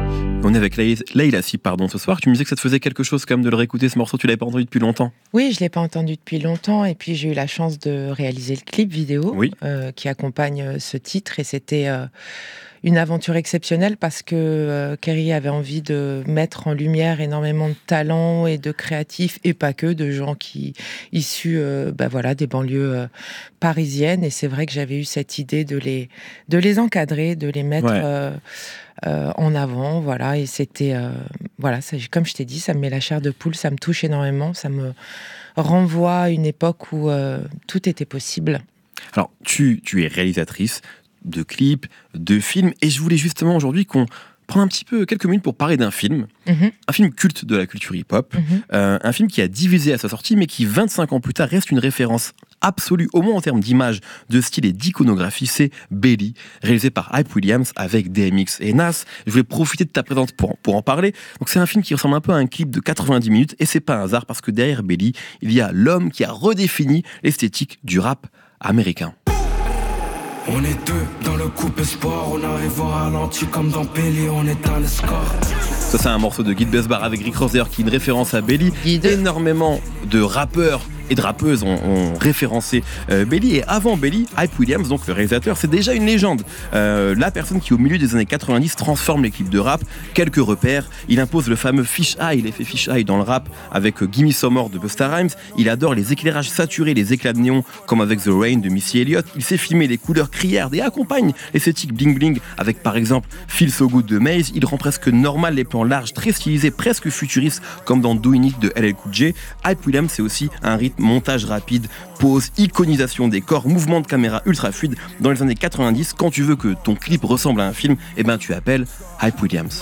On est avec Leïla Si, ce soir. Tu me disais que ça te faisait quelque chose quand même de le réécouter, ce morceau, tu l'avais pas entendu depuis longtemps. Oui, je l'ai pas entendu depuis longtemps, et puis j'ai eu la chance de réaliser le clip vidéo qui accompagne ce titre, et c'était une aventure exceptionnelle parce que Kerry avait envie de mettre en lumière énormément de talents et de créatifs, et pas que, de gens issus des banlieues parisiennes, et c'est vrai que j'avais eu cette idée de les encadrer, de les mettre en avant, voilà, et c'était comme je t'ai dit, ça me met la chair de poule, ça me touche énormément, ça me renvoie à une époque où tout était possible. Alors, tu es réalisatrice de clips, de films, et je voulais justement aujourd'hui qu'on prenne un petit peu quelques minutes pour parler d'un film, un film culte de la culture hip-hop, un film qui a divisé à sa sortie, mais qui 25 ans plus tard reste une référence absolue, au moins en termes d'image, de style et d'iconographie. C'est Belly, réalisé par Hype Williams avec DMX et Nas. Je voulais profiter de ta présence pour en parler. Donc c'est un film qui ressemble un peu à un clip de 90 minutes, et c'est pas un hasard parce que derrière Belly, il y a l'homme qui a redéfini l'esthétique du rap américain. On est deux dans le coupe sport, on arrive au ralenti comme dans Belly, on éteint le score. Ça, c'est un morceau de Guy Besbar avec Rick Ross qui est une référence à Belly. Énormément de rappeurs et de rappeuses ont référencé Belly, et avant Belly, Hype Williams, donc le réalisateur, c'est déjà une légende. La personne qui au milieu des années 90 transforme les clips de rap. Quelques repères: il impose le fameux fisheye, l'effet fisheye dans le rap avec Gimme Some More de Busta Rhymes. Il adore les éclairages saturés, les éclats de néon comme avec The Rain de Missy Elliott. Il sait filmer les couleurs criardes et accompagne l'esthétique bling bling avec par exemple Feel So Good de Maze. Il rend presque normal les plans larges, très stylisés, presque futuristes comme dans Doing It de LL Cool J. Hype Williams, c'est aussi un rythme, montage rapide, pause, iconisation des corps, mouvement de caméra ultra fluide. Dans les années 90, quand tu veux que ton clip ressemble à un film, tu appelles Hype Williams.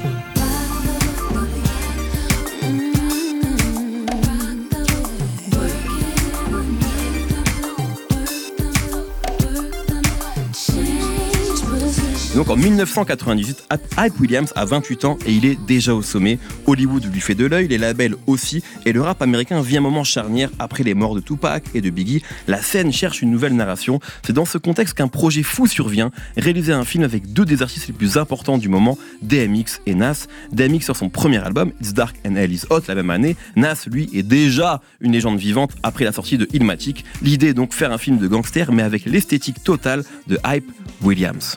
Donc en 1998, Hype Williams a 28 ans et il est déjà au sommet. Hollywood lui fait de l'œil, les labels aussi, et le rap américain vit un moment charnière après les morts de Tupac et de Biggie. La scène cherche une nouvelle narration. C'est dans ce contexte qu'un projet fou survient, réaliser un film avec deux des artistes les plus importants du moment, DMX et Nas. DMX sur son premier album, It's Dark and Hell is Hot, la même année. Nas, lui, est déjà une légende vivante après la sortie de Illmatic. L'idée est donc faire un film de gangster, mais avec l'esthétique totale de Hype Williams.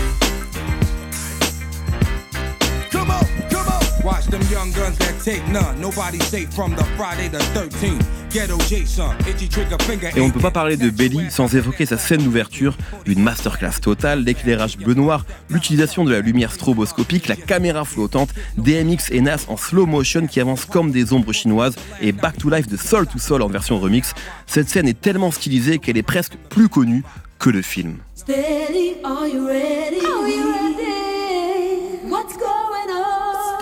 Watch them young guns that take none. Nobody safe from the Friday the 13th. Ghetto Jason, itchy trigger finger. Et on ne peut pas parler de Belly sans évoquer sa scène d'ouverture, une masterclass totale, l'éclairage bleu-noir, l'utilisation de la lumière stroboscopique, la caméra flottante, DMX et Nas en slow motion qui avancent comme des ombres chinoises, et Back to Life de Soul to Soul en version remix. Cette scène est tellement stylisée qu'elle est presque plus connue que le film. Steady, are you ready? Are you ready? What's going on?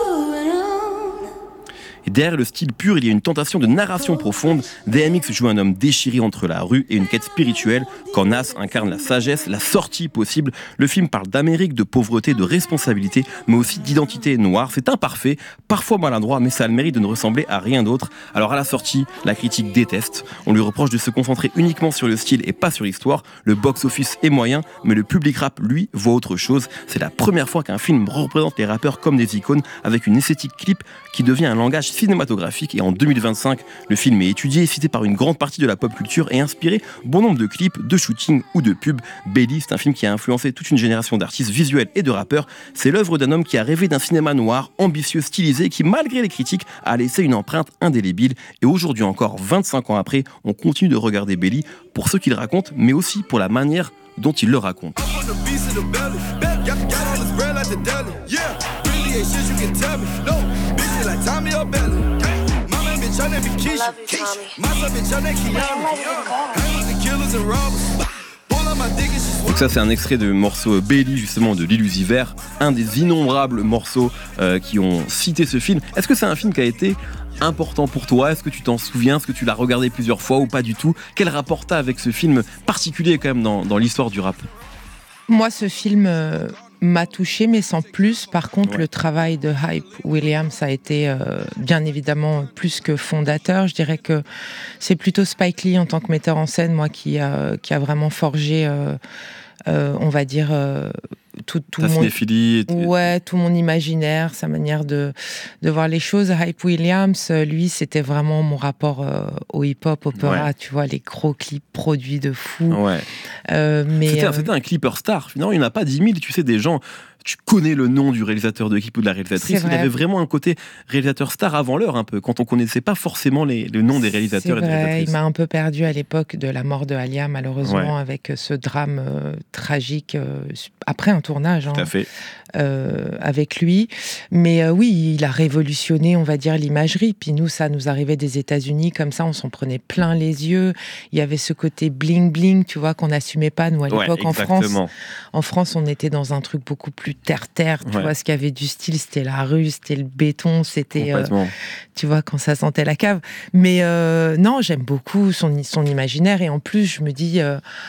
Et derrière le style pur, il y a une tentation de narration profonde. DMX joue un homme déchiré entre la rue et une quête spirituelle, quand Nas incarne la sagesse, la sortie possible. Le film parle d'Amérique, de pauvreté, de responsabilité, mais aussi d'identité noire. C'est imparfait, parfois maladroit, mais ça a le mérite de ne ressembler à rien d'autre. Alors à la sortie, la critique déteste. On lui reproche de se concentrer uniquement sur le style et pas sur l'histoire. Le box-office est moyen, mais le public rap, lui, voit autre chose. C'est la première fois qu'un film représente les rappeurs comme des icônes, avec une esthétique clip qui devient un langage cinématographique. Et en 2025, le film est étudié, cité par une grande partie de la pop culture et inspiré bon nombre de clips, de shootings ou de pubs. Belly, c'est un film qui a influencé toute une génération d'artistes visuels et de rappeurs. C'est l'œuvre d'un homme qui a rêvé d'un cinéma noir, ambitieux, stylisé, qui malgré les critiques a laissé une empreinte indélébile. Et aujourd'hui encore, 25 ans après, on continue de regarder Belly pour ce qu'il raconte, mais aussi pour la manière dont il le raconte. Donc ça, c'est un extrait de morceau Belly, justement, de l'Illusiver, un des innombrables morceaux qui ont cité ce film. Est-ce que c'est un film qui a été important pour toi? Est-ce que tu t'en souviens? Est-ce que tu l'as regardé plusieurs fois ou pas du tout? Quel rapport t'as avec ce film particulier quand même dans l'histoire du rap? Moi, ce film m'a touché, mais sans plus. Par contre, le travail de Hype Williams a été bien évidemment plus que fondateur. Je dirais que c'est plutôt Spike Lee en tant que metteur en scène, moi, qui a vraiment forgé, on va dire, tout ta cinéphilie. Ouais, tout mon imaginaire, sa manière de voir les choses. Hype Williams, lui, c'était vraiment mon rapport au hip-hop, opéra, tu vois, les gros clips produits de fou. Ouais. C'était un clipper star. Finalement, il n'y en a pas 10 000, tu sais, des gens... Tu connais le nom du réalisateur de clip ou de la réalisatrice. Il avait vraiment un côté réalisateur star avant l'heure, un peu, quand on connaissait pas forcément le nom des réalisateurs et des réalisatrices. Il m'a un peu perdu à l'époque de la mort de Alia, malheureusement, avec ce drame tragique après un tournage. Tout à fait. Avec lui. Mais oui, il a révolutionné, on va dire, l'imagerie. Puis nous, ça nous arrivait des États-Unis, comme ça, on s'en prenait plein les yeux. Il y avait ce côté bling-bling, tu vois, qu'on n'assumait pas, nous, à l'époque, en France. En France, on était dans un truc beaucoup plus terre-terre, tu vois, ce qui avait du style, c'était la rue, c'était le béton, c'était, tu vois, quand ça sentait la cave. Mais non, j'aime beaucoup son imaginaire, et en plus, je me dis...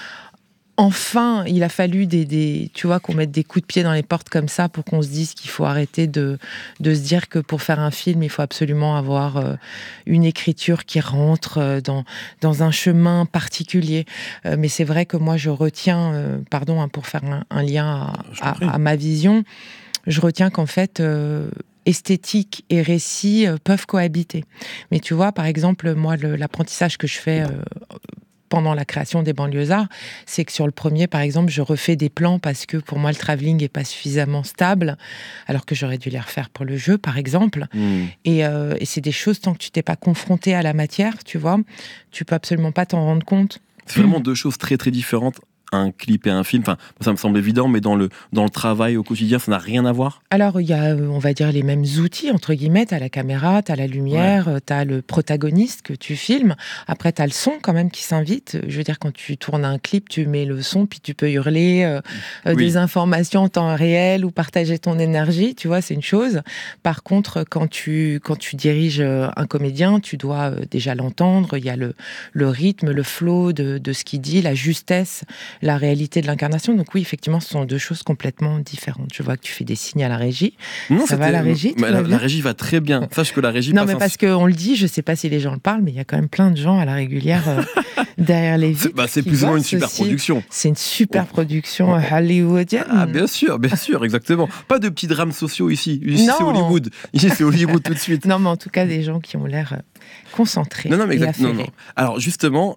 Enfin, il a fallu tu vois, qu'on mette des coups de pied dans les portes comme ça pour qu'on se dise qu'il faut arrêter de se dire que pour faire un film, il faut absolument avoir une écriture qui rentre dans un chemin particulier. Mais c'est vrai que moi, je retiens, pour faire un lien à ma vision, je retiens qu'en fait... esthétique et récit peuvent cohabiter. Mais tu vois, par exemple, moi, l'apprentissage que je fais pendant la création des Banlieusards, c'est que sur le premier, par exemple, je refais des plans parce que pour moi, le travelling n'est pas suffisamment stable, alors que j'aurais dû les refaire pour le jeu, par exemple. Et c'est des choses, tant que tu t'es pas confronté à la matière, tu vois, tu peux absolument pas t'en rendre compte. C'est vraiment deux choses très, très différentes. Un clip et un film, enfin, ça me semble évident, mais dans le travail au quotidien, ça n'a rien à voir. Alors, il y a, on va dire, les mêmes outils, entre guillemets. T'as la caméra, t'as la lumière, t'as le protagoniste que tu filmes. Après, t'as le son, quand même, qui s'invite. Je veux dire, quand tu tournes un clip, tu mets le son, puis tu peux hurler des informations en temps réel ou partager ton énergie, tu vois, c'est une chose. Par contre, quand tu diriges un comédien, tu dois déjà l'entendre. Il y a le rythme, le flow de ce qu'il dit, la justesse, la réalité de l'incarnation. Donc oui, effectivement, ce sont deux choses complètement différentes. Je vois que tu fais des signes à la régie. Non, ça va, la régie? La régie va très bien. Sache que la régie non, mais parce qu'on le dit, je sais pas si les gens le parlent, mais il y a quand même plein de gens à la régulière derrière les vitres. C'est plus ou moins une super production. C'est une super production hollywoodienne. Ah, bien sûr, exactement. Pas de petits drames sociaux ici. Ici, c'est Hollywood. Ici, c'est Hollywood tout de suite. Non, mais en tout cas, des gens qui ont l'air concentrés. Non, mais exactement. Alors, justement...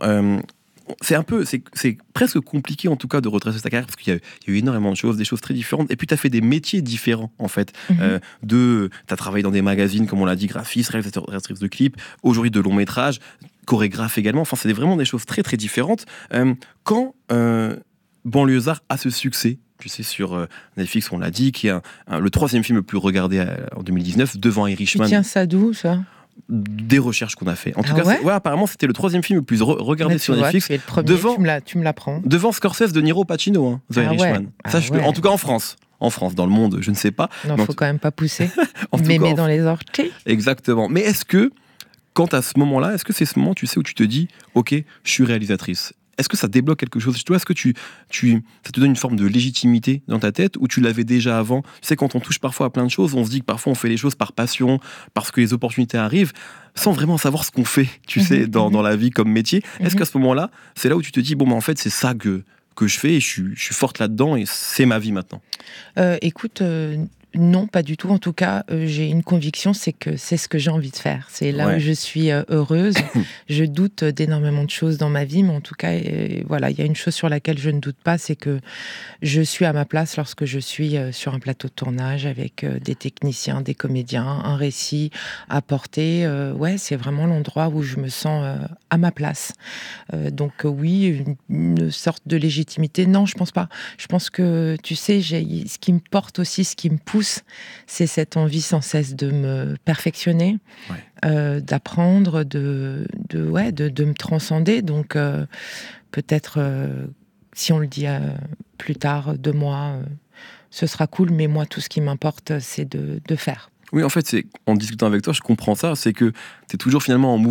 c'est presque compliqué en tout cas de retracer ta carrière parce qu'il y a eu énormément de choses, des choses très différentes, et puis tu as fait des métiers différents en fait. Tu as travaillé dans des magazines, comme on l'a dit, graphiste, réalisatrice de clips, aujourd'hui de long métrage, chorégraphe également, enfin c'est vraiment des choses très très différentes. Quand Banlieusards a ce succès, tu sais, sur Netflix, on l'a dit, qui est le 3e film le plus regardé en 2019, devant Irishman. Tu tiens ça d'où, ça ? Des recherches qu'on a fait. En tout cas, apparemment, c'était le 3e film le plus regardé sur Netflix. Tu es le premier, tu me l'apprends. Devant Scorsese de Niro Pacino, The Irishman. En tout cas, en France. En France, dans le monde, je ne sais pas. Non, il faut quand même pas pousser. Mémé dans les orties. Exactement. Mais est-ce que, quand à ce moment-là, est-ce que c'est ce moment, tu sais, où tu te dis, ok, je suis réalisatrice? Est-ce que ça débloque quelque chose chez toi? Est-ce que ça te donne une forme de légitimité dans ta tête, ou tu l'avais déjà avant? Tu sais, quand on touche parfois à plein de choses, on se dit que parfois on fait les choses par passion, parce que les opportunités arrivent, sans vraiment savoir ce qu'on fait, tu sais, dans la vie comme métier. Est-ce qu'à ce moment-là, c'est là où tu te dis, bon, en fait, c'est ça que je fais, et je suis forte là-dedans, et c'est ma vie maintenant? Écoute... Non, pas du tout. En tout cas, j'ai une conviction, c'est que c'est ce que j'ai envie de faire. C'est là où je suis heureuse. Je doute d'énormément de choses dans ma vie, mais en tout cas, voilà, il y a une chose sur laquelle je ne doute pas, c'est que je suis à ma place lorsque je suis sur un plateau de tournage avec des techniciens, des comédiens, un récit à porter. C'est vraiment l'endroit où je me sens à ma place. Donc oui, une sorte de légitimité. Non, je pense pas. Je pense que, tu sais, ce qui me porte aussi, ce qui me pousse, c'est cette envie sans cesse de me perfectionner, d'apprendre, de me transcender. Donc peut-être, si on le dit plus tard, 2 mois, ce sera cool, mais moi, tout ce qui m'importe, c'est de faire. Oui, en fait, en discutant avec toi, je comprends ça, c'est que tu es toujours finalement en mouvement.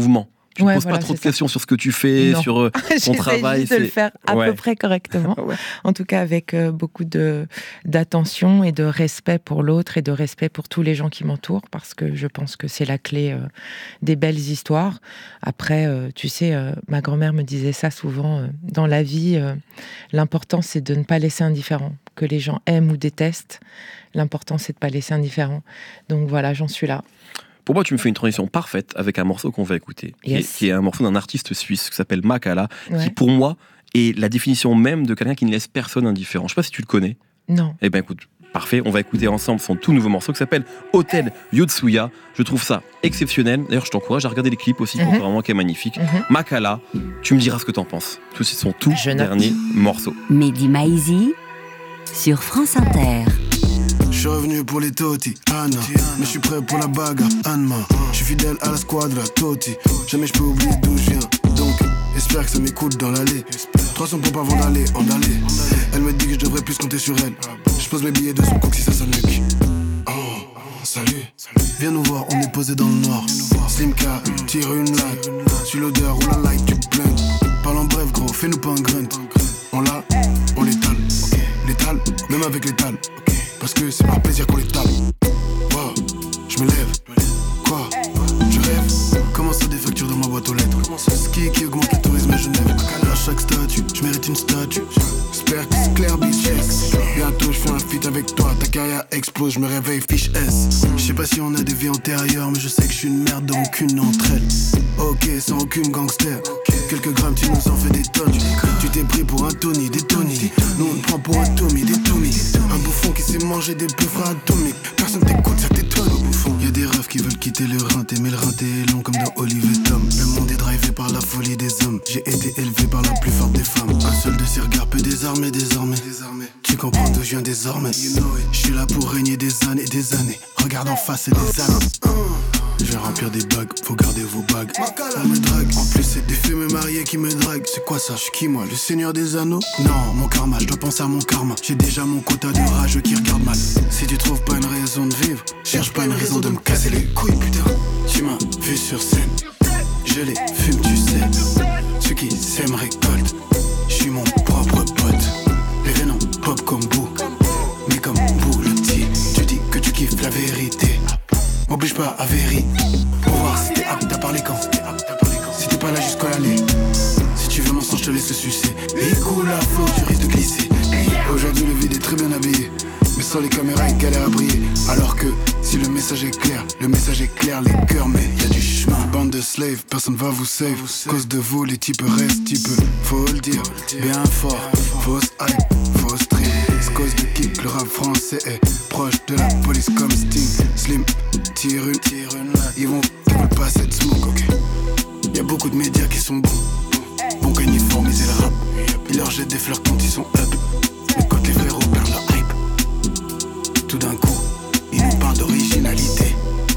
Tu ne poses pas trop de questions sur ce que tu fais, sur ton travail. J'essaie de le faire à peu près correctement. En tout cas, avec beaucoup d'attention et de respect pour l'autre et de respect pour tous les gens qui m'entourent, parce que je pense que c'est la clé des belles histoires. Après, tu sais, ma grand-mère me disait ça souvent, dans la vie, l'important c'est de ne pas laisser indifférent. Que les gens aiment ou détestent, l'important c'est de ne pas laisser indifférent. Donc voilà, j'en suis là. Pour moi, tu me fais une transition parfaite avec un morceau qu'on va écouter, qui est un morceau d'un artiste suisse qui s'appelle Makala, qui pour moi est la définition même de quelqu'un qui ne laisse personne indifférent. Je sais pas si tu le connais. Non. Eh ben écoute, parfait, on va écouter ensemble son tout nouveau morceau qui s'appelle Hotel Yotsuya. Je trouve ça exceptionnel. D'ailleurs, je t'encourage à regarder les clips aussi, pour vraiment qui est magnifique. Makala, tu me diras ce que t'en penses. C'est son tout dernier morceau. Mehdi Maizi sur France Inter. Je suis revenu pour les Toti, Anna. Mais je suis prêt pour la bagarre, Anma. Je suis fidèle à la squadra, Toti. Jamais je peux oublier d'où je viens. Donc, espère que ça m'écoute dans l'allée. 300 pompes avant d'aller en aller. Elle me dit que je devrais plus compter sur elle. Je pose mes billets de son coq si ça sonne nuque. Oh, salut. Viens nous voir, on est posé dans le noir. Slimka, tire une light. Sur l'odeur ou la light, tu blindes. Parle en bref, gros, fais-nous pas un grunt. On l'a, on l'étale. L'étale, même avec l'étale. Parce que c'est par plaisir qu'on les tape. Wow, je me lève. Quoi? Je rêve. Comment ça des factures dans ma boîte aux lettres? Ski qui augmente le tourisme à Genève. À chaque statue, je mérite une statue. J'espère que c'est clair, bitch. Bientôt je fais un feat avec toi. Ta carrière explose, je me réveille, fiche S. Je sais pas si on a des vies antérieures, mais je sais que je suis une merde dans aucune d'entre elles. Ok, sans aucune gangster. Quelques grammes, tu nous en fais des tonnes. Tu t'es pris pour un Tony, des Tony. Nous on te prend pour un Tommy, des Tommy. Un bouffon qui sait manger des buffres atomiques. Personne t'écoute, ça t'étonne au bouffon. Y'a des rêves qui veulent quitter le rinté, mais le rinté est long comme dans Olive et Tom. Le monde est drivé par la folie des hommes. J'ai été élevé par la plus forte des femmes. Un seul de ces regards peut désarmer désormais. Tu comprends d'où je viens désormais. Je suis là pour régner des années. Regarde en face et des âmes. Je vais remplir des bagues, faut garder vos bagues. On me drague, en plus c'est des femmes mariées qui me draguent. C'est quoi ça? Je suis qui moi? Le seigneur des anneaux? Non, mon karma, je dois penser à mon karma. J'ai déjà mon quota de rageux qui regardent mal. Si tu trouves pas une raison de vivre, cherche pas une raison de me casser les couilles, putain. Tu m'as vu sur scène, je les fume, tu sais. Ceux qui s'aiment récoltent, je suis mon propre pote. Les venin pop comme bout, mais comme bout le petit. Tu dis que tu kiffes la vérité. M'oblige pas à vérifier. Pour voir si t'es apte à parler quand. Si t'es pas là jusqu'à aller. Si tu veux mon sang, je te laisse sucer. Il coule à flot, tu risques de glisser. Aujourd'hui le vide est très bien habillé. Mais sans les caméras il galère à briller. Alors que si le message est clair, les cœurs, mais y a du chemin. Bande de slaves, personne va vous save. Cause de vous les types restent types. Faut le dire, bien fort. Fausse hype, fausse stream. Cause de kick, le rap français est proche de la police comme Sting. Slim, tire une, ils veulent pas cette smoke, ok. Y'a beaucoup de médias qui sont bons qu'à uniformiser le rap. Ils leur jettent des fleurs quand ils sont up. Mais quand les frérots perdent leur hype, tout d'un coup, ils nous parlent d'originalité.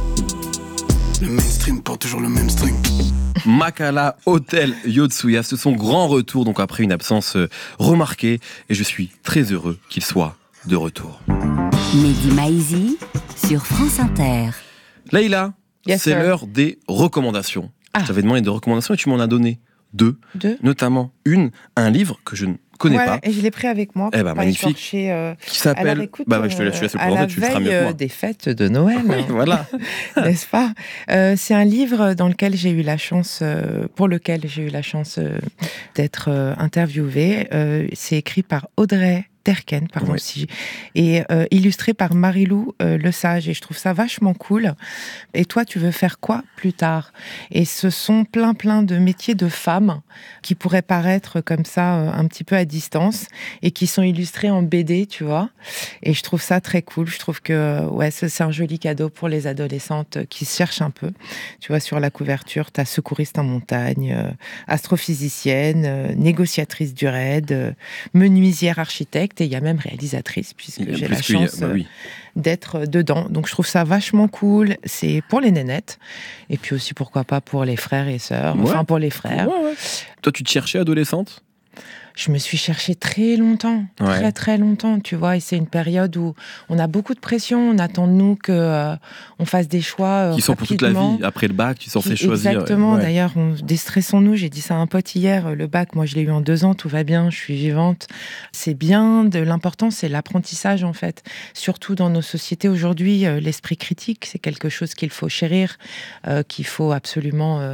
Le mainstream porte toujours le même string. Makala, Hotel Yotsuya, c'est son grand retour, donc après une absence remarquée, et je suis très heureux qu'il soit de retour. Mehdi Maizi sur France Inter. Leïla, c'est l'heure des recommandations. Je t'avais demandé des recommandations et tu m'en as donné deux. Notamment un livre que je ne connais pas. Et je l'ai pris avec moi. Pour magnifique. Qui s'appelle. Alors, écoute, je te laisse le présenter, tu le feras mieux que moi. Des fêtes de Noël. Oui, voilà. N'est-ce pas? C'est un livre dans lequel j'ai eu la chance, pour lequel j'ai eu la chance d'être interviewée. C'est écrit par Audrey Terken, pardon, et illustré par Marilou Lesage, et je trouve ça vachement cool. Et toi, tu veux faire quoi plus tard? Et ce sont plein de métiers de femmes qui pourraient paraître comme ça un petit peu à distance et qui sont illustrés en BD, tu vois. Et je trouve ça très cool. Je trouve que c'est un joli cadeau pour les adolescentes qui se cherchent un peu. Tu vois, sur la couverture, t'as secouriste en montagne, astrophysicienne, négociatrice du raid, menuisière architecte, et il y a même réalisatrice, puisque j'ai la chance d'être dedans. Donc je trouve ça vachement cool. C'est pour les nénettes, et puis aussi, pourquoi pas, pour les frères et sœurs, enfin pour les frères. Toi, tu te cherchais adolescente? Je me suis cherchée très longtemps, très longtemps, tu vois. Et c'est une période où on a beaucoup de pression. On attend de nous que on fasse des choix qui sont pour toute la vie. Après le bac, tu es censé choisir. Exactement. D'ailleurs, déstressons-nous. J'ai dit ça à un pote hier. Le bac, moi, je l'ai eu en 2 ans. Tout va bien. Je suis vivante. C'est bien. L'important, c'est l'apprentissage, en fait. Surtout dans nos sociétés aujourd'hui, l'esprit critique, c'est quelque chose qu'il faut chérir, qu'il faut absolument,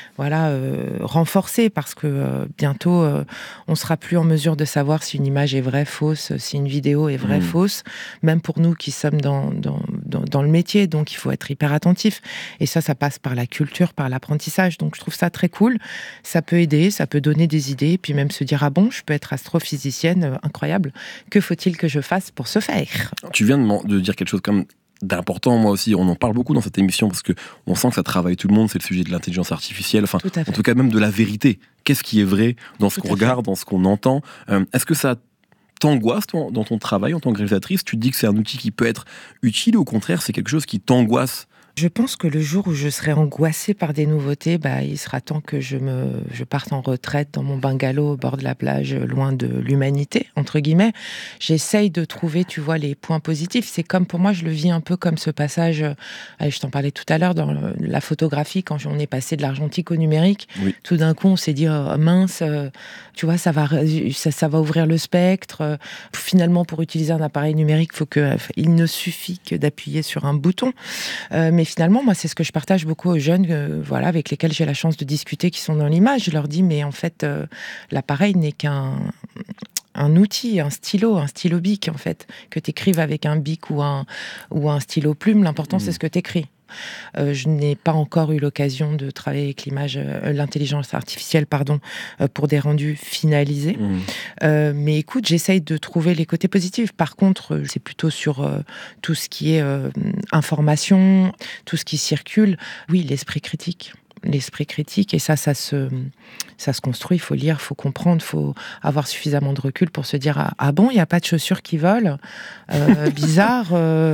renforcer, parce que bientôt, on sera plus en mesure de savoir si une image est vraie, fausse, si une vidéo est vraie, fausse, même pour nous qui sommes dans le métier. Donc il faut être hyper attentif. Et ça passe par la culture, par l'apprentissage. Donc je trouve ça très cool. Ça peut aider, ça peut donner des idées, puis même se dire, ah bon, je peux être astrophysicienne, incroyable. Que faut-il que je fasse pour ce faire ? Tu viens de dire quelque chose comme d'important, moi aussi, on en parle beaucoup dans cette émission parce que on sent que ça travaille tout le monde, c'est le sujet de l'intelligence artificielle, enfin, en tout cas même de la vérité. Qu'est-ce qui est vrai dans ce qu'on regarde, dans ce qu'on entend ? Est-ce que ça t'angoisse dans ton travail en tant que réalisatrice ? Tu te dis que c'est un outil qui peut être utile, ou au contraire, c'est quelque chose qui t'angoisse ? Je pense que le jour où je serai angoissée par des nouveautés, il sera temps que je parte en retraite dans mon bungalow au bord de la plage, loin de l'humanité, entre guillemets. J'essaye de trouver, tu vois, les points positifs. C'est comme, pour moi, je le vis un peu comme ce passage, je t'en parlais tout à l'heure, dans la photographie, quand on est passé de l'argentique au numérique. Oui. Tout d'un coup, on s'est dit, oh, mince, tu vois, ça va ouvrir le spectre. Finalement, pour utiliser un appareil numérique, il ne suffit que d'appuyer sur un bouton. Mais finalement, moi, c'est ce que je partage beaucoup aux jeunes, avec lesquels j'ai la chance de discuter, qui sont dans l'image. Je leur dis, mais en fait, l'appareil n'est qu'un outil, un stylo bic, en fait, que tu écrives avec un bic ou un stylo plume. L'important, c'est ce que tu écris. Je n'ai pas encore eu l'occasion de travailler avec l'intelligence artificielle, pour des rendus finalisés. Mais écoute, j'essaye de trouver les côtés positifs. Par contre, c'est plutôt sur tout ce qui est information, tout ce qui circule. Oui, l'esprit critique, et ça se construit. Il faut lire, il faut comprendre, il faut avoir suffisamment de recul pour se dire, ah bon, il n'y a pas de chaussures qui volent, bizarre,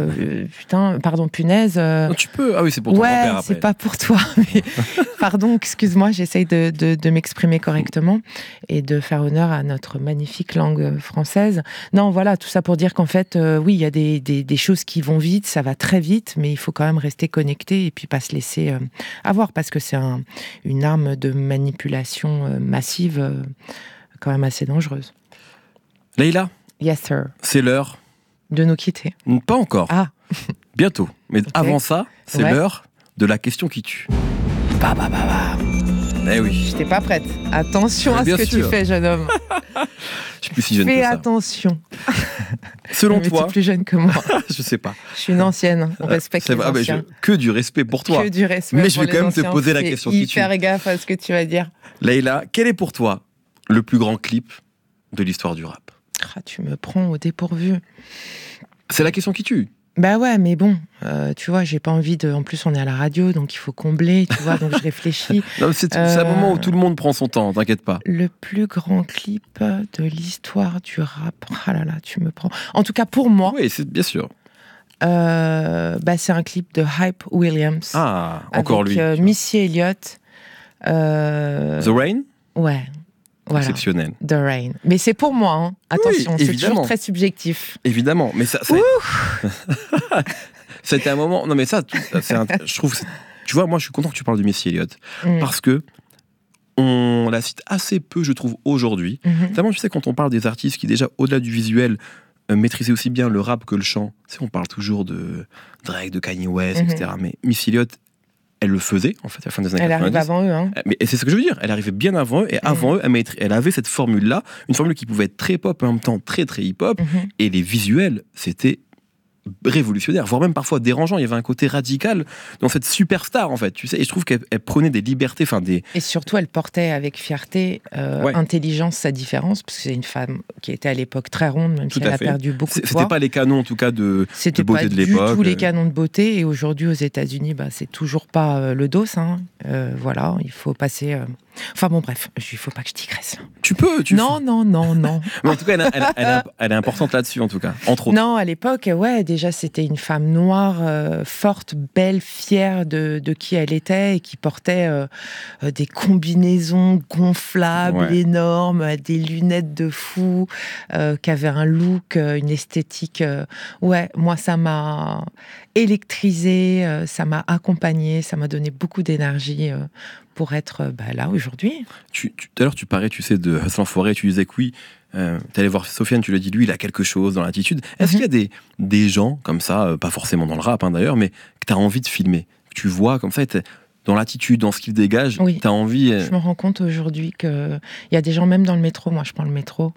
punaise. Non, tu peux, ah oui, c'est pour ton grand-père après. C'est pas pour toi, mais pardon, excuse-moi, j'essaye de m'exprimer correctement et de faire honneur à notre magnifique langue française. Non, voilà, tout ça pour dire qu'en fait, oui, il y a des choses qui vont vite, ça va très vite, mais il faut quand même rester connecté et puis pas se laisser avoir, parce que c'est une arme de manipulation massive, quand même assez dangereuse. Leïla ? Yes, sir. C'est l'heure de nous quitter. Pas encore. Ah. Bientôt. Mais avant ça, c'est l'heure de la question qui tue. Eh oui. Je n'étais pas prête. Attention à ce que tu fais, jeune homme. Je suis plus si jeune que ça. Fais attention. Selon toi. Tu es plus jeune que moi. Je sais pas. Je suis une ancienne. On respecte les anciens. Que du respect pour toi. Que du respect. Mais je vais quand même te poser la question qui tue. Hyper gaffe à ce que tu vas dire. Leïla, quel est pour toi le plus grand clip de l'histoire du rap ? Tu me prends au dépourvu. C'est la question qui tue. Bah ouais, mais bon, tu vois, j'ai pas envie de... En plus, on est à la radio, donc il faut combler, tu vois, donc je réfléchis. Non, c'est un moment où tout le monde prend son temps, t'inquiète pas. Le plus grand clip de l'histoire du rap. Ah là là, tu me prends... En tout cas, pour moi... Oui, c'est bien sûr. C'est un clip de Hype Williams. Ah, encore avec, lui. Missy Elliott. The Rain ? Ouais. Voilà. Exceptionnel. The Rain. Mais c'est pour moi, hein. Attention, oui, c'est toujours très subjectif. Évidemment, mais ça c'était un moment... Non mais je trouve... Tu vois, moi je suis content que tu parles de Missy Elliott, parce que on la cite assez peu, je trouve, aujourd'hui. Notamment, tu sais, quand on parle des artistes qui, déjà, au-delà du visuel, maîtrisaient aussi bien le rap que le chant. Tu sais, on parle toujours de Drake, de Kanye West, etc. Mais Missy Elliott, elle le faisait, en fait, à la fin des années 90. Elle arrive avant eux, hein. Mais c'est ce que je veux dire. Elle arrivait bien avant eux, et avant eux, elle avait cette formule-là, une formule qui pouvait être très pop, et en même temps très, très hip-hop. Et les visuels, c'était révolutionnaire, voire même parfois dérangeant. Il y avait un côté radical dans cette superstar, en fait, tu sais. Et je trouve qu'elle prenait des libertés, Et surtout, elle portait avec fierté, intelligence, sa différence, parce que c'est une femme qui était à l'époque très ronde, même si elle a perdu beaucoup de poids. C'était pas les canons, en tout cas, de beauté de l'époque. C'était pas du tout les canons de beauté. Et aujourd'hui, aux États-Unis, c'est toujours pas le dos, hein. Voilà, il faut passer Enfin bon, bref, il faut pas que je digresse. Tu peux. Non. Mais en tout cas, elle est importante là-dessus, en tout cas, entre autres. Non, à l'époque, ouais, déjà, c'était une femme noire, forte, belle, fière de qui elle était et qui portait des combinaisons gonflables, énormes, des lunettes de fou, qui avait un look, une esthétique. Ouais, moi, ça m'a électrisée, ça m'a accompagnée, ça m'a donné beaucoup d'énergie pour être là aujourd'hui. Tout à l'heure, tu parlais, de Hustle Enfoiré, tu disais que oui, tu allais voir Sofiane, tu l'as dit, lui, il a quelque chose dans l'attitude. Est-ce qu'il y a des gens comme ça, pas forcément dans le rap d'ailleurs, mais que tu as envie de filmer, que tu vois comme ça, dans l'attitude, dans ce qu'il dégage, tu as envie... Je me rends compte aujourd'hui qu'il y a des gens, même dans le métro, moi je prends le métro,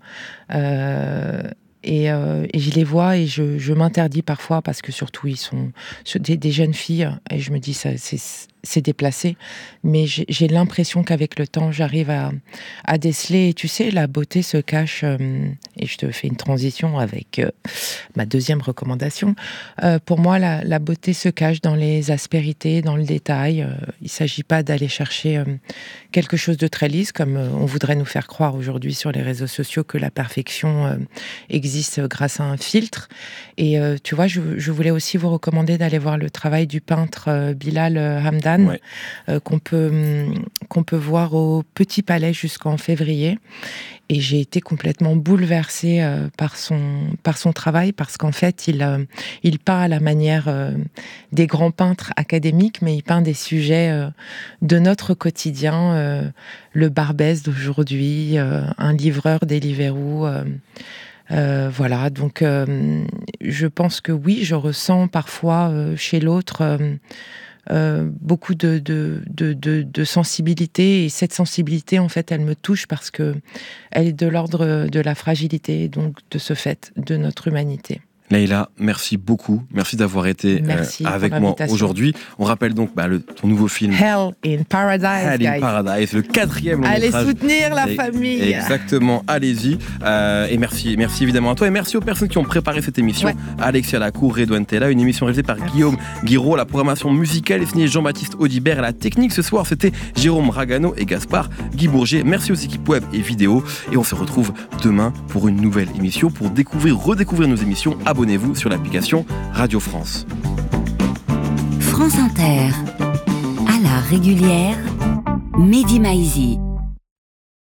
et je les vois et je m'interdis parfois parce que surtout ils sont des jeunes filles et je me dis ça c'est déplacé, mais j'ai l'impression qu'avec le temps j'arrive à déceler, et tu sais, la beauté se cache, et je te fais une transition avec ma deuxième recommandation. Pour moi, la beauté se cache dans les aspérités, dans le détail. Il ne s'agit pas d'aller chercher quelque chose de très lisse, comme on voudrait nous faire croire aujourd'hui sur les réseaux sociaux que la perfection existe grâce à un filtre. Et tu vois, je voulais aussi vous recommander d'aller voir le travail du peintre Bilal Hamdan, qu'on peut voir au Petit Palais jusqu'en février. Et j'ai été complètement bouleversée par son travail, parce qu'en fait, il peint à la manière des grands peintres académiques, mais il peint des sujets de notre quotidien, le Barbès d'aujourd'hui, un livreur Deliveroo. Voilà, donc je pense que oui, je ressens parfois chez l'autre beaucoup de sensibilité, et cette sensibilité, en fait, elle me touche parce que elle est de l'ordre de la fragilité, donc de ce fait, de notre humanité. Leïla, merci beaucoup. Merci d'avoir été avec moi aujourd'hui. On rappelle donc ton nouveau film Hell in Paradise. Hell in Paradise, le 4e long métrage. Allez soutenir la famille. Exactement, allez-y. Et merci évidemment à toi. Et merci aux personnes qui ont préparé cette émission. Alexia Lacour, Redouane Tella, une émission réalisée par Guillaume Guiraud. La programmation musicale est signée Jean-Baptiste Audibert. Et la technique ce soir, c'était Jérôme Ragano et Gaspard Guy Bourget. Merci aux équipes web et vidéo. Et on se retrouve demain pour une nouvelle émission. Pour redécouvrir nos émissions, abonnez-vous sur l'application Radio France. France Inter, à la régulière, Mehdi Maizi.